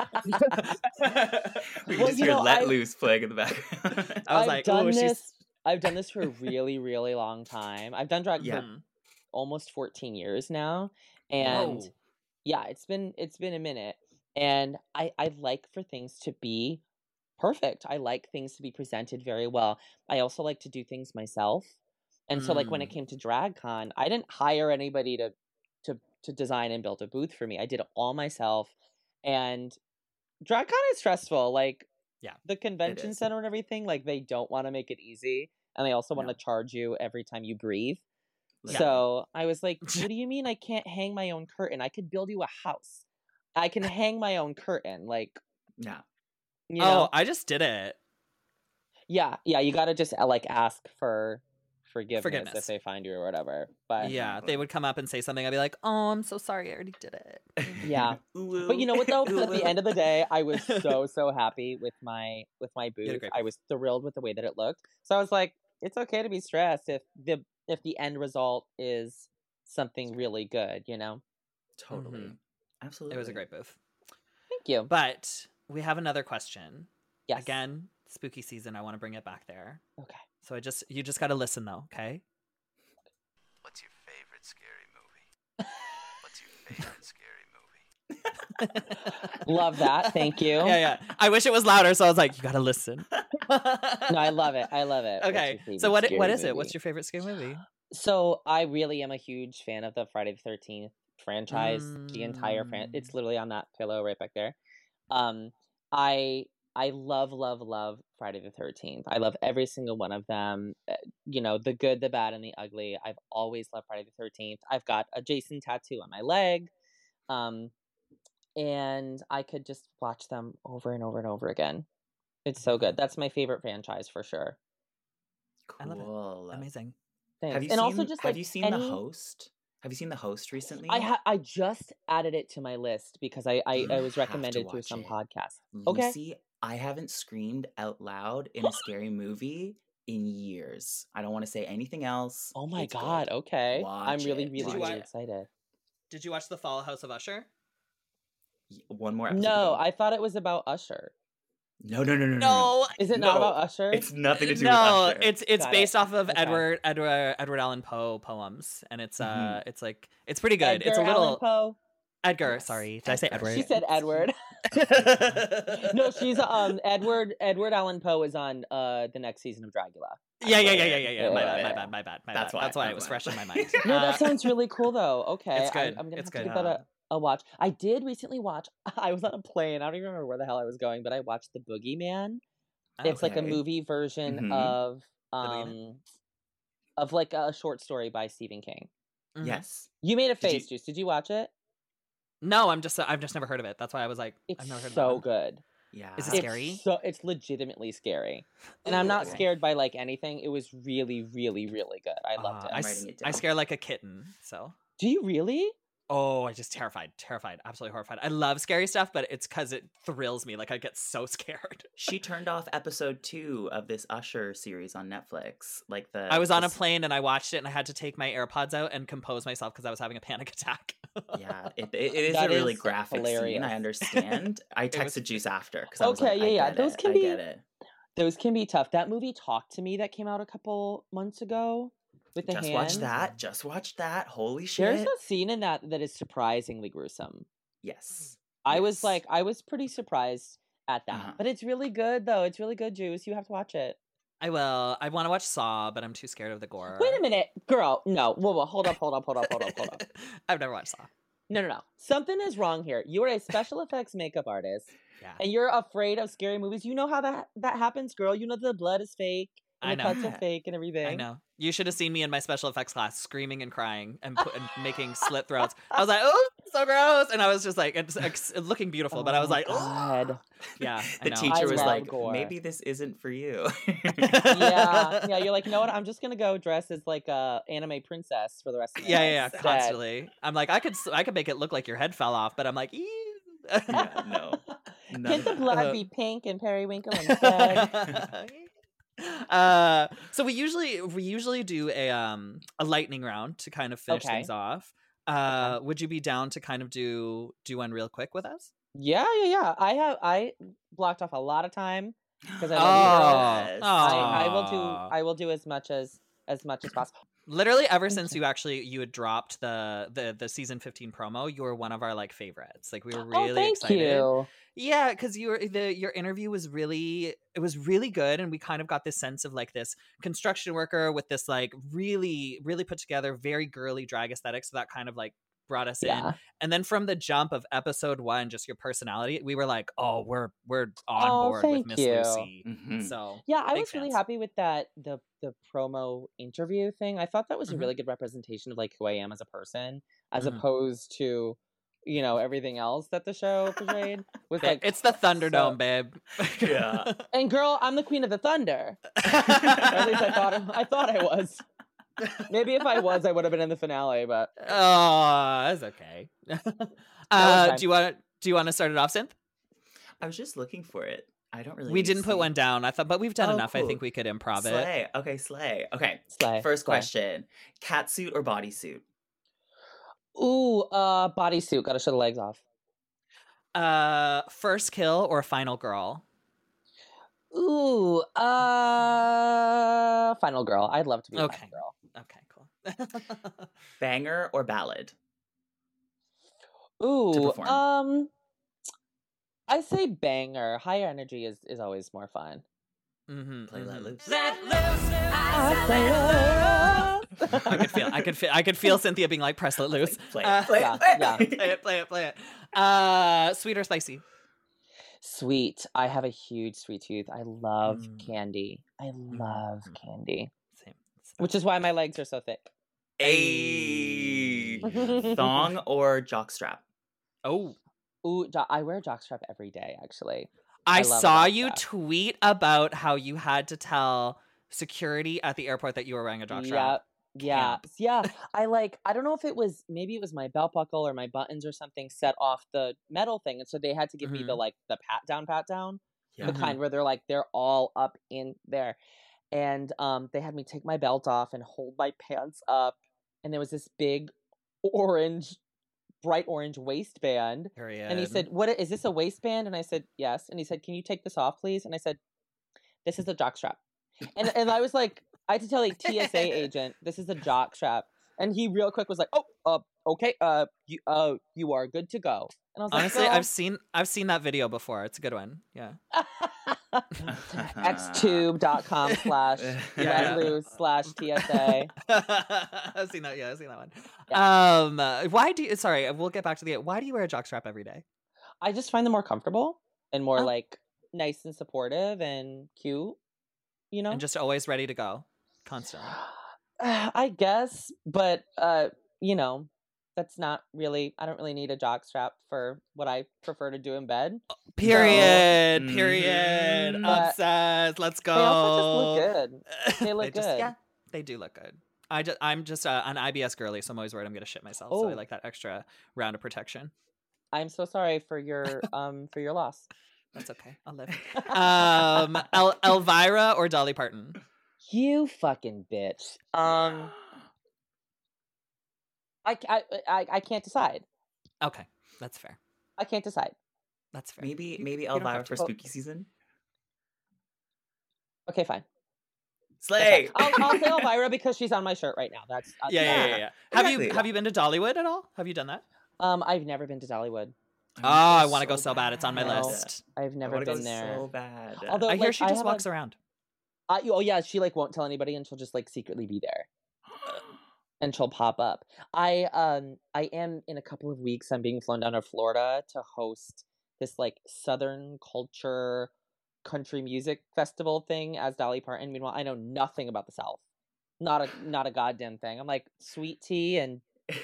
bad. We could just hear Let Loose playing in the background. I was like, oh, I've done this for a really, really long time. I've done drag for almost 14 years now. And it's been a minute. And I like for things to be perfect. I like things to be presented very well. I also like to do things myself. And so like when it came to DragCon, I didn't hire anybody to design and build a booth for me. I did it all myself. And DragCon is stressful. Like the convention center and everything, like they don't want to make it easy. And they also want to charge you every time you breathe. Yeah. So I was like, what do you mean I can't hang my own curtain? I could build you a house. I can hang my own curtain, like. Yeah. Oh, I just did it. Yeah. You gotta just like ask for forgiveness if they find you or whatever. But they would come up and say something. I'd be like, "Oh, I'm so sorry. I already did it." Yeah. But you know what though? At the end of the day, I was so happy with my booth. I was thrilled with the way that it looked. So I was like, it's okay to be stressed if the end result is something really good. Totally. Absolutely. It was a great booth. Thank you. But we have another question. Yes. Again, spooky season. I want to bring it back there. Okay. So you just got to listen though, okay? What's your favorite scary movie? What's your favorite scary movie? Love that. Thank you. Yeah. I wish it was louder, so I was like, you got to listen. No, I love it. Okay. So what is it? What's your favorite scary movie? So I really am a huge fan of the Friday the 13th franchise. The entire it's literally on that pillow right back there. I love Friday the 13th. I love every single one of them. The good, the bad, and the ugly. I've always loved Friday the 13th. I've got a Jason tattoo on my leg. And I could just watch them over and over and over again. It's so good. That's my favorite franchise for sure. Cool. I love it. Amazing. Thanks. Have you seen The Host? Have you seen The Host recently? I just added it to my list because I was recommended through some podcast. Okay. Lucy, I haven't screamed out loud in a scary movie in years. I don't want to say anything else. Oh my God. Good. Okay. I'm really excited. Did you watch The Fall House of Usher? One more episode. No, I thought it was about Usher. No. Is it not about Usher? It's nothing to do with Usher. It's based off of Edward Allan Poe poems, and it's it's pretty good. Edgar it's a little Allan Poe. Edgar. Yes. Sorry, did I say Edward? She said Edward. No, she's Edward Allan Poe is on the next season of Dragula. Yeah. My bad. That's why it was fresh in my mind. No, that sounds really cool though. Okay, it's good. I'm gonna have to good. give that a watch. I did recently watch. I was on a plane. I don't even remember where the hell I was going, but I watched The Boogeyman. It's like a Okay. movie version Mhm. of Boogeyman? like a short story by Stephen King. Mhm. Yes. You made a Did you- face, Juice. Did you watch it? No, I've just never heard of it. That's why I was like, It's I've never heard of that so one. good. Yeah. Is it It's scary? It's legitimately scary, and I'm not Okay. scared by like anything. It was really, really, really good. I loved it. I'm writing it I down. scare like a kitten, so. Do you really? Oh, I just terrified, absolutely horrified. I love scary stuff, but it's because it thrills me. Like I get so scared. She turned off episode 2 of this Usher series on Netflix. Like I was on a plane and I watched it and I had to take my AirPods out and compose myself because I was having a panic attack. Yeah, it is That a really is graphic scene. hilarious. I understand. I was- texted Juice after because I was Okay, like, yeah, I yeah. get Those it. can I be- get it. Those can be tough. That movie Talk to Me that came out a couple months ago with the Just hand. watched that. Just watched that. Holy shit. There's a scene in that is surprisingly gruesome. Yes. I was Yes. like, I was pretty surprised at that. Uh-huh. But it's really good though. It's really good, Juice. You have to watch it. I will. I want to watch Saw, but I'm too scared of the gore. Wait a minute, girl. No, whoa, hold up. I've never watched Saw. No. Something is wrong here. You are a special effects makeup artist, Yeah. and you're afraid of scary movies. You know how that happens, girl. You know the blood is fake, and I the know. cuts are fake, and everything. I know. You should have seen me in my special effects class screaming and crying and making slit throats. I was like, oh, so gross. And I was just like, it's looking beautiful, but I was my like, oh. God. Yeah, I The know. teacher I was love like, gore. maybe this isn't for you. Yeah. You're like, you know what? I'm just gonna go dress as like a anime princess for the rest of my life. Yeah, instead. constantly. I'm like, I could make it look like your head fell off, but I'm like, ew. Yeah, no. None Can of the that. blood be pink and periwinkle instead? So we usually do a lightning round to kind of finish Okay. things off. Okay. Would you be down to kind of do one real quick with us? Yeah. I blocked off a lot of time because I Oh, love you. Yes. I will do as much as possible. Literally ever Thank since you. you had dropped the season 15 promo, you were one of our like favorites. Like we were Oh, really thank excited. you. Yeah, because your interview was really good, and we kind of got this sense of like this construction worker with this like really put together, very girly drag aesthetic. So that kind of like brought us in. Yeah. And then from the jump of episode 1, just your personality, we were like, oh, we're on Oh, board with thank Miss you. Lucy. Mhm. So Yeah, I big was really fans. happy with that the promo interview thing. I thought that was a Mhm. really good representation of like who I am as a person, as Mhm. opposed to everything else that the show portrayed was Babe, like it's the Thunderdome, so- babe. Yeah. And girl, I'm the queen of the thunder. At least I thought I was. Maybe if I was, I would have been in the finale. But Oh, that's okay. fine. Do you want to start it off, Synth? I was just looking for it. I don't really We didn't put see- one down. I thought, but we've done Oh, enough. I cool. think we could improv it. Slay. Okay, slay. Okay. slay. First slay. question. Catsuit or bodysuit? Ooh, bodysuit. Gotta show the legs off. First kill or final girl? Ooh, final girl. I'd love to be a Okay. final girl. Okay, cool. Banger or ballad? Ooh, perform. I say banger. Higher energy is always more fun. Mm-hmm, Play Let Loose. I could feel Cynthia being like, press it loose. Play Uh, it. Play yeah, it. yeah. Play it. Sweet or spicy? Sweet. I have a huge sweet tooth. I love Mm. candy. I love Mm. candy. Same. Which is why my legs are so thick. Ayy. Thong or jockstrap? Oh, Ooh, I wear a jockstrap every day, actually. I love a saw you jockstrap. tweet about how you had to tell security at the airport that you were wearing a jockstrap. Yeah. Camp. Yeah. I don't know if maybe it was my belt buckle or my buttons or something set off the metal thing. And so they had to give me the pat down, Yeah. the kind where they're all up in there. And they had me take my belt off and hold my pants up. And there was this big bright orange waistband. Period. And he said, "What is this, a waistband?" And I said, "Yes." And he said, "Can you take this off, please?" And I said, "This is a jockstrap." And I was like, I had to tell a TSA agent, "This is a jockstrap." And he real quick was like, "Oh, okay, you are good to go." And I was Honestly, like, I've seen that video before. It's a good one. Yeah. xtube.com/letloose/TSA. I've seen that. Yeah, I've seen that one. Yeah. Why do you? Sorry, we'll get back to the. Why do you wear a jockstrap every day? I just find them more comfortable and more Oh. like nice and supportive and cute, you know? And just always ready to go, constantly. I guess, but you know, that's not really. I don't really need a jock strap for what I prefer to do in bed. Period. So- Period. Mhm. Obsessed. Let's go. They also just look good. They look good. Yeah, they do look good. I'm just an IBS girly, so I'm always worried I'm gonna shit myself. So I Oh. like that extra round of protection. I'm so sorry for your loss. That's okay. I'll live. Elvira or Dolly Parton? You fucking bitch. I can't decide. Okay, that's fair. I can't decide. That's fair. Maybe You don't Elvira have for to. spooky season. Okay, fine. Slay. I'll say Elvira because she's on my shirt right now. That's Yeah. Have exactly. you been to Dollywood at all? Have you done that? I've never been to Dollywood. I want to go so bad. It's on my No. list. I've I never wanna go been there. so bad. Although I hear like, she just have walks around. oh yeah, she like won't tell anybody and she'll just like secretly be there. And she'll pop up. I am in a couple of weeks. I'm being flown down to Florida to host this like Southern culture country music festival thing as Dolly Parton. Meanwhile, I know nothing about the South. Not a goddamn thing. I'm like sweet tea and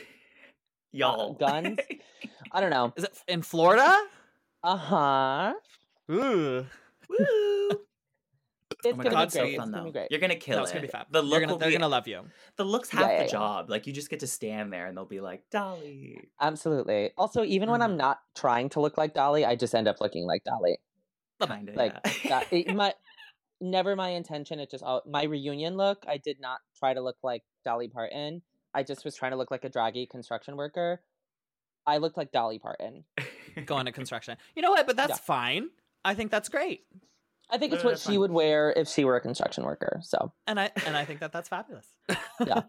Y'all. guns. I don't know. Is it in Florida? Uh-huh. Ooh. Woo. It's Oh my gonna God, be it's so great. fun It's gonna though. be great. You're gonna kill No, it. it's gonna be fab. The look They're gonna love you. The looks half Yeah, the yeah. job. Like you just get to stand there and they'll be like, Dolly. Absolutely. Also, even when I'm not trying to look like Dolly, I just end up looking like Dolly. Kinda, Like yeah. never my intention. It just my reunion look. I did not try to look like Dolly Parton. I just was trying to look like a draggy construction worker. I looked like Dolly Parton. Going to construction. You know what? But that's Yeah. fine. I think that's great. I think it's No, what that's she fine. would wear if she were a construction worker. So And I think that that's fabulous. Yeah.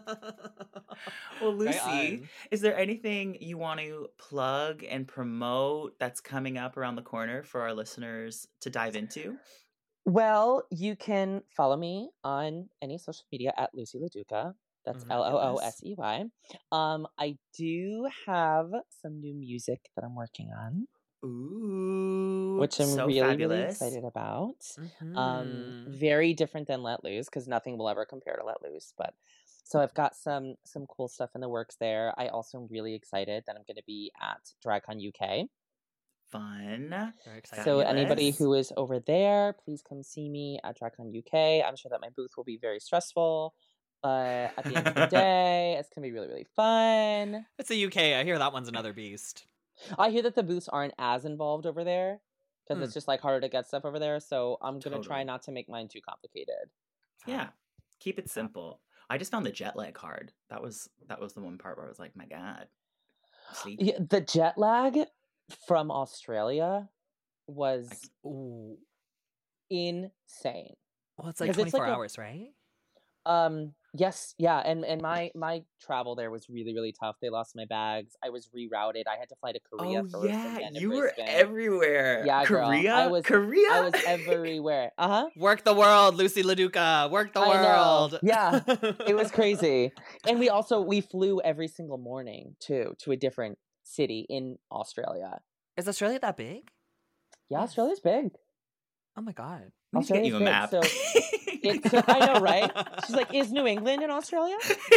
Well, Right Lucy, on. is there anything you want to plug and promote that's coming up around the corner for our listeners to dive into? well, you can follow me on any social media at Lucy LaDuca. That's Fabulous. LOOSEY. I do have some new music that I'm working on, Ooh, which I'm so really fabulous. excited about. Mhm. Very different than Let Loose because nothing will ever compare to Let Loose. But so I've got some cool stuff in the works there. I also am really excited that I'm going to be at DragCon UK. Fun. Very excited. So anybody Fabulous. who is over there, please come see me at DragCon UK. I'm sure that my booth will be very stressful, but at the end of the day, it's going to be really, really fun. It's the UK. I hear that one's another beast. I hear that the booths aren't as involved over there because Hmm. it's just like harder to get stuff over there. So I'm going to try Totally. not to make mine too complicated. Yeah, keep it simple. I just found the jet lag hard. That was the one part where I was like, my God, sleep. Yeah, the jet lag from Australia was Ooh. insane. Well, it's like 'Cause it's 24 like a- hours, right? Yes, yeah, and my travel there was really, really tough. They lost my bags. I was rerouted. I had to fly to Korea Oh first. yeah, and then to you were Brisbane. everywhere. Yeah, girl. Korea. Korea? I was everywhere. Work the world, Lucy LaDuca. Work the I know. world. Yeah, it was crazy. And we flew every single morning too to a different city in Australia. Is Australia that big? Yeah, Australia's big. Oh my god. We need to get you a map. So I know, right? She's like, is New England in Australia?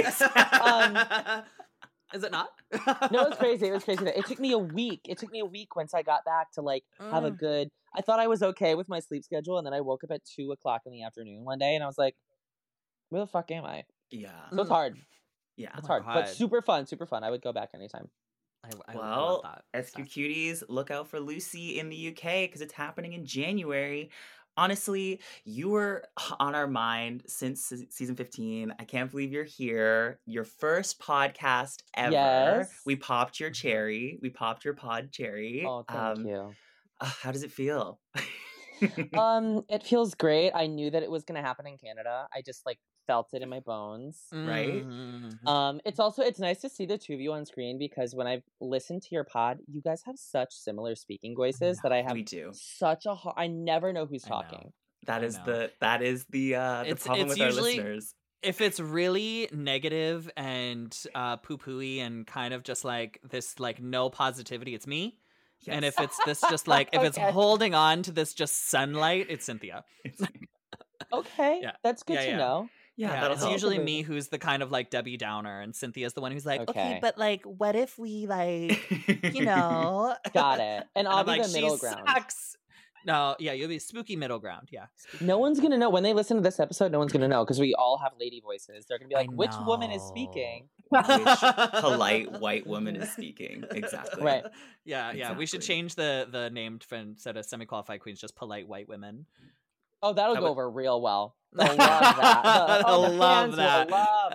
Is it not? No, it was crazy. It was crazy. It took me a week. It took me a week once I got back to like have a good. I thought I was okay with my sleep schedule, and then I woke up at 2:00 in the afternoon one day, and I was like, "Where the fuck am I?" Yeah. So it's hard. Yeah. It's my hard, but God. super fun. Super fun. I would go back anytime. I Well, love that. SQ Cuties, look out for Lucy in the UK because it's happening in January. Honestly, you were on our mind since season 15. I can't believe you're here. Your first podcast ever. Yes. We popped your cherry. We popped your pod cherry. Oh, thank you. How does it feel? It feels great. I knew that it was gonna happen in Canada. I just like felt it in my bones. Right? It's nice to see the two of you on screen because when I've listened to your pod, you guys have such similar speaking voices that I have We do. such a I never know who's talking. That is the problem with our listeners. If it's really negative and poo-pooey and kind of just like this, like no positivity, it's me. Yes. And if it's this just like if it's holding on to this just sunlight, it's Cynthia. Okay, that's good to know. Yeah, it's usually me who's the kind of like Debbie Downer, and Cynthia's the one who's like, okay, but like, what if we like, got it? And I'll be the middle ground. Sucks. No, yeah, you'll be spooky middle ground. Yeah. No one's gonna know when they listen to this episode. No one's gonna know because we all have lady voices. They're gonna be like, which woman is speaking? Which polite white woman is speaking? Exactly. Right. Yeah, exactly. Yeah. We should change the name instead of semi-qualified queens, just polite white women. Oh, that'll go over real well. They'll love that. They'll love that.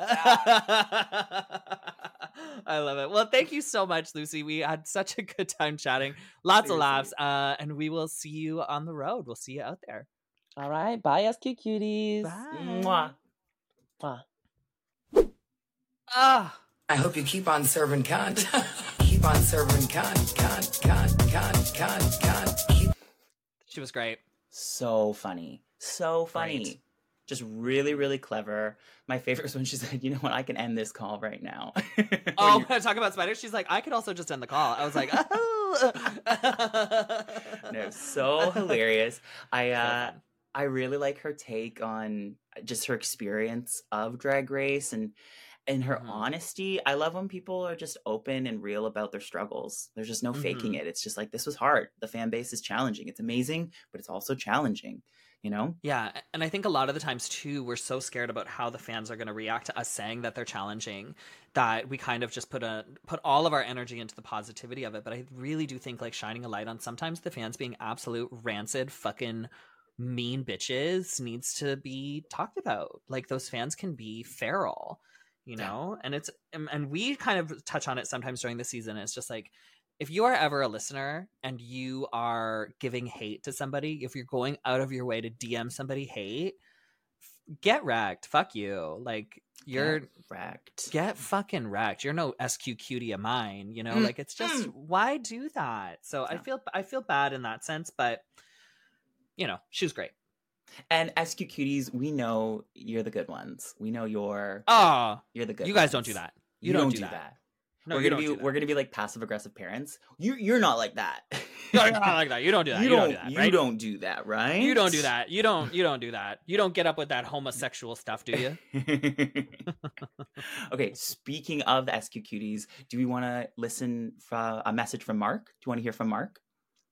I love it. Well, thank you so much, Lucy. We had such a good time chatting. Lots of laughs. And we will see you on the road. We'll see you out there. All right. Bye, SQ Cuties. Bye. Mwah. Ah. I hope you keep on serving cunt. Keep on serving cunt. She was great. So funny. Great. Just really, really clever. My favorite was when she said, you know what, I can end this call right now. Oh, talk about spiders? She's like, I could also just end the call. I was like, oh. No, so hilarious. I really like her take on just her experience of Drag Race and her honesty. I love when people are just open and real about their struggles. There's just no faking it. It's just like, this was hard. The fan base is challenging. It's amazing, but it's also challenging. Yeah, and I think a lot of the times too, we're so scared about how the fans are going to react to us saying that they're challenging that we kind of just put all of our energy into the positivity of it. But I really do think like shining a light on sometimes the fans being absolute rancid fucking mean bitches needs to be talked about. Like those fans can be feral, and we kind of touch on it sometimes during the season. It's just like, if you are ever a listener and you are giving hate to somebody, if you're going out of your way to DM somebody hate, get wrecked. Fuck you. Like, you're wrecked. Get fucking wrecked. You're no SQ cutie of mine, Like, it's just, why do that? So I feel bad in that sense, but, she was great. And SQ cuties, we know you're the good ones. We know you're the good You guys ones. don't do that. You don't do that. No, we're gonna be like passive aggressive parents. You're not like that. No, you're not like that. You don't do that. You don't do that. Right? You don't do that, right? You don't do that. You don't do that. You don't get up with that homosexual stuff, do you? Okay. Speaking of the SQ cuties, do we want to listen for a message from Mark? Do you want to hear from Mark?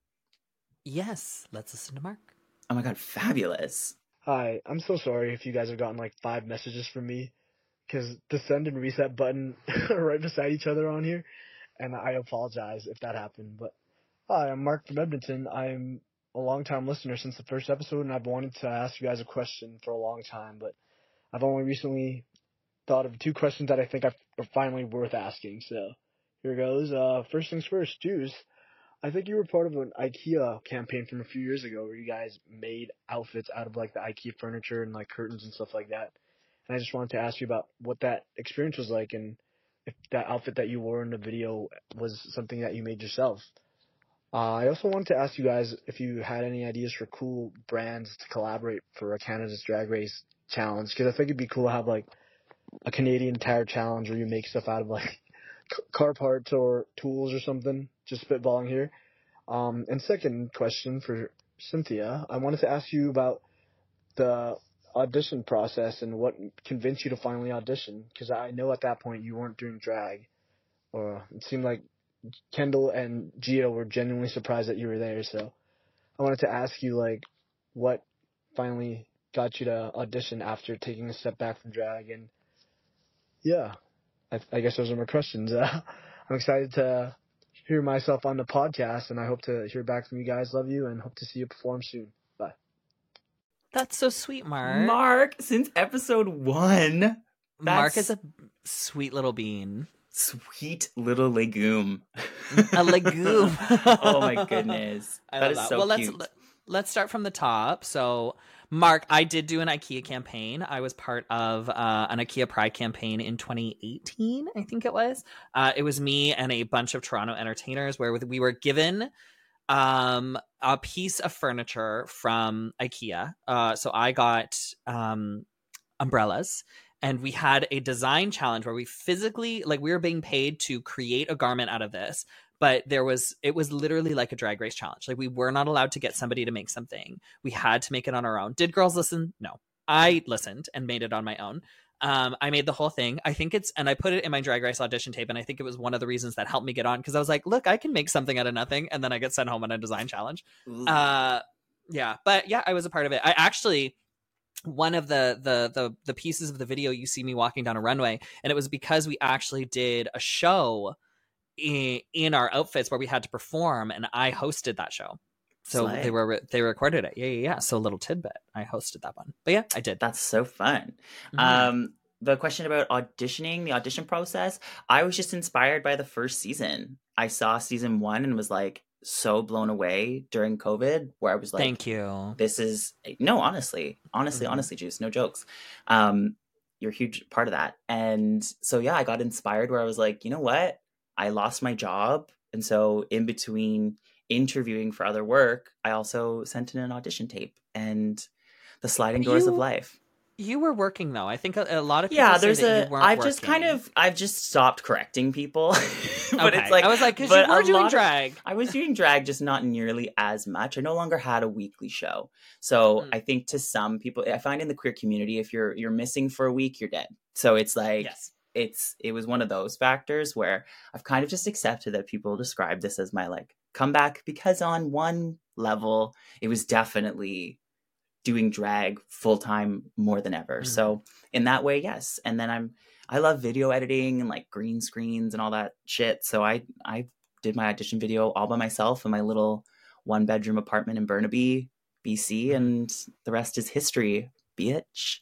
Yes. Let's listen to Mark. Oh my god, fabulous. Hi, I'm so sorry if you guys have gotten like 5 messages from me. Because the send and reset button are right beside each other on here, and I apologize if that happened. But hi, I'm Mark from Edmonton. I'm a long-time listener since the first episode, and I've wanted to ask you guys a question for a long time, but I've only recently thought of 2 questions that I think are finally worth asking. So here goes. First things first, Juice. I think you were part of an IKEA campaign from a few years ago where you guys made outfits out of like the IKEA furniture and like curtains and stuff like that. And I just wanted to ask you about what that experience was like and if that outfit that you wore in the video was something that you made yourself. I also wanted to ask you guys if you had any ideas for cool brands to collaborate for a Canada's Drag Race challenge, because I think it'd be cool to have like a Canadian Tire challenge where you make stuff out of like car parts or tools or something. Just spitballing here. And second question for Cynthia, I wanted to ask you about the audition process and what convinced you to finally audition, because I know at that point you weren't doing drag, or it seemed like Kendall and Gio were genuinely surprised that you were there. So I wanted to ask you like what finally got you to audition after taking a step back from drag. And yeah, I guess those are my questions. I'm excited to hear myself on the podcast, and I hope to hear back from you guys. Love you and hope to see you perform soon. Bye. That's so sweet, Mark. Mark, since episode 1. Mark is a sweet little bean. Sweet little legume. A legume. Oh my goodness. That is so cute. let's start from the top. So, Mark, I did do an IKEA campaign. I was part of an IKEA Pride campaign in 2018, I think it was. It was me and a bunch of Toronto entertainers where we were given a piece of furniture from IKEA. So I got umbrellas. And we had a design challenge where we physically, like, we were being paid to create a garment out of this. But it was literally like a Drag Race challenge. Like, we were not allowed to get somebody to make something. We had to make it on our own. Did girls listen? No. I listened and made it on my own. I made the whole thing. I think and I put it in my Drag Race audition tape. And I think it was one of the reasons that helped me get on. Because I was like, look, I can make something out of nothing. And then I get sent home on a design challenge. Yeah. But yeah, I was a part of it. I actually... one of the pieces of the video, you see me walking down a runway, and it was because we actually did a show in our outfits where we had to perform, and I hosted that show. So Slay. they recorded it. Yeah. So a little tidbit, I hosted that one. But yeah, I did. That's so fun. The question about auditioning, the audition process, I was just inspired by the first season. I saw season 1 and was like so blown away during COVID, where I was like, thank you. This is no, honestly, Juice, no jokes. You're a huge part of that. And so, yeah, I got inspired where I was like, you know what? I lost my job. And so in between interviewing for other work, I also sent in an audition tape and the sliding doors of life. You were working though. I think a lot of people say that you weren't I've just stopped correcting people. But okay. it's like, I was like, because you were doing drag. I was doing drag, just not nearly as much. I no longer had a weekly show. So I think to some people, I find in the queer community, if you're missing for a week, you're dead. So it's like, yes. It was one of those factors where I've kind of just accepted that people describe this as my like comeback, because on one level, it was definitely doing drag full-time more than ever. So in that way, yes. And then I love video editing and like green screens and all that shit. So I did my audition video all by myself in my little 1-bedroom apartment in Burnaby, BC, and the rest is history, bitch.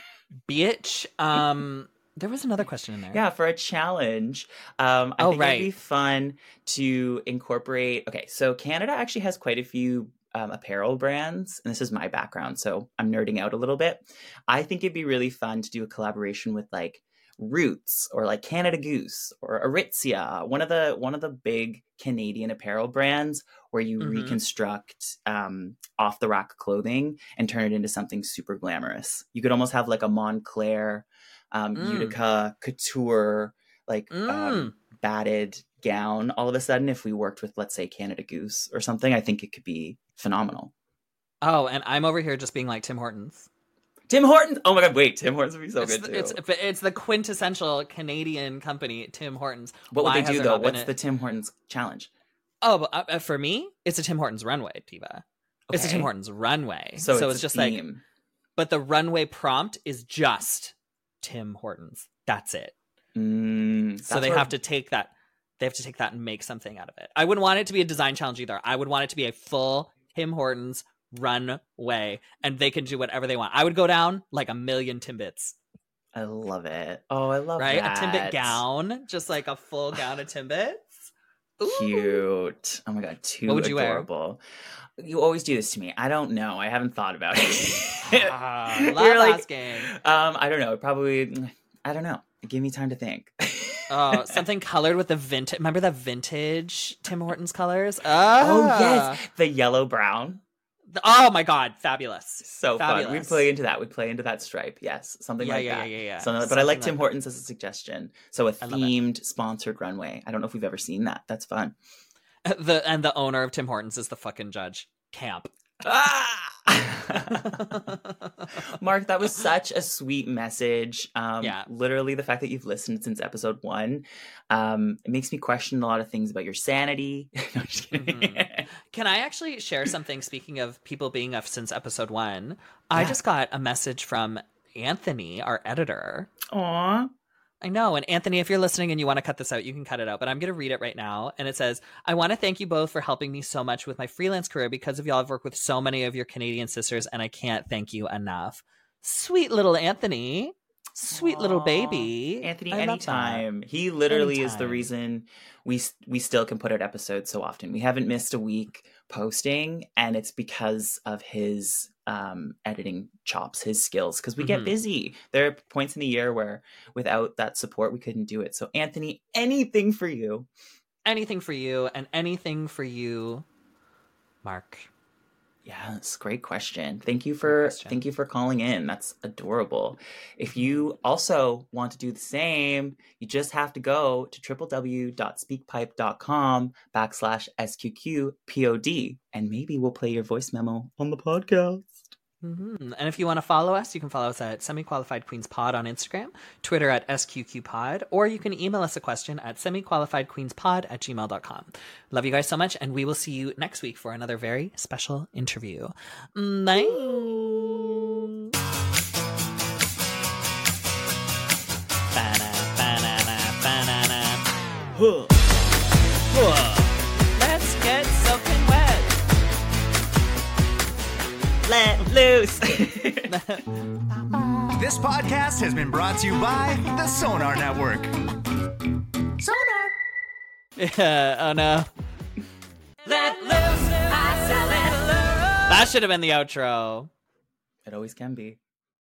There was another question in there. Yeah, for a challenge. I think it'd be fun to incorporate. Okay, so Canada actually has quite a few apparel brands, and this is my background, so I'm nerding out a little bit. I think it'd be really fun to do a collaboration with like Roots or like Canada Goose or Aritzia, one of the big Canadian apparel brands, where you reconstruct off the rack clothing and turn it into something super glamorous. You could almost have like a Montclair, Utica couture, like batted gown all of a sudden. If we worked with, let's say, Canada Goose or something, I think it could be phenomenal. Oh, and I'm over here just being like Tim Hortons. Tim Hortons! Oh my god, wait, Tim Hortons would be so good too. It's the quintessential Canadian company, Tim Hortons. What would they do though? What's the Tim Hortons challenge? Oh, but, for me, it's a Tim Hortons runway, Diva. Okay. It's a Tim Hortons runway. So it's just theme. Like, but the runway prompt is just Tim Hortons. That's it. So they have to take that. They have to take that and make something out of it. I wouldn't want it to be a design challenge either. I would want it to be a full Tim Hortons runway, and they can do whatever they want. I would go down like a million Timbits. I love it. Oh, I love right? that. A Timbit gown, just like a full gown of Timbits. Ooh. Cute. Oh my god, too what would you adorable. Wear? You always do this to me. I don't know. I haven't thought about it. Love asking. I don't know. Probably. I don't know. Give me time to think. Oh, something colored with the vintage. Remember the vintage Tim Hortons colors? Oh yes, the yellow brown. Oh my god, fabulous! So fabulous. Fun. We'd play into that. We'd play into that stripe. Yes, something like that. Yeah. But I like Tim Hortons as a suggestion. So a themed, sponsored runway. I don't know if we've ever seen that. That's fun. The owner of Tim Hortons is the fucking judge. Camp. Mark, that was such a sweet message. Literally the fact that you've listened since episode 1, it makes me question a lot of things about your sanity. No, I'm just kidding. Can I actually share something? Speaking of people being up since episode 1, I just got a message from Anthony, our editor. Aww. I know. And Anthony, if you're listening and you want to cut this out, you can cut it out. But I'm going to read it right now. And it says, I want to thank you both for helping me so much with my freelance career. Because of y'all, I've worked with so many of your Canadian sisters, and I can't thank you enough. Sweet little Anthony. Sweet little baby. Anthony, I love anytime. He literally is the Anytime. reason we still can put out episodes so often. We haven't missed a week posting, and it's because of his editing chops, his skills, because we get busy. There are points in the year where without that support, we couldn't do it. So Anthony, anything for you. Anything for you, and anything for you, Mark. Yes, great question. Thank you for calling in. That's adorable. If you also want to do the same, you just have to go to www.speakpipe.com/SQQPOD, and maybe we'll play your voice memo on the podcast. And if you want to follow us, you can follow us at Semi-Qualified Queens Pod on Instagram, Twitter at SQQPod, or you can email us a question at semiqualifiedqueenspod@gmail.com. Love you guys so much, and we will see you next week for another very special interview. Bye. Let's get soaking wet. Let loose. This podcast has been brought to you by the Sonar Network. Sonar. Yeah, oh no. Let loose. I said let loose. That should have been the outro. It always can be.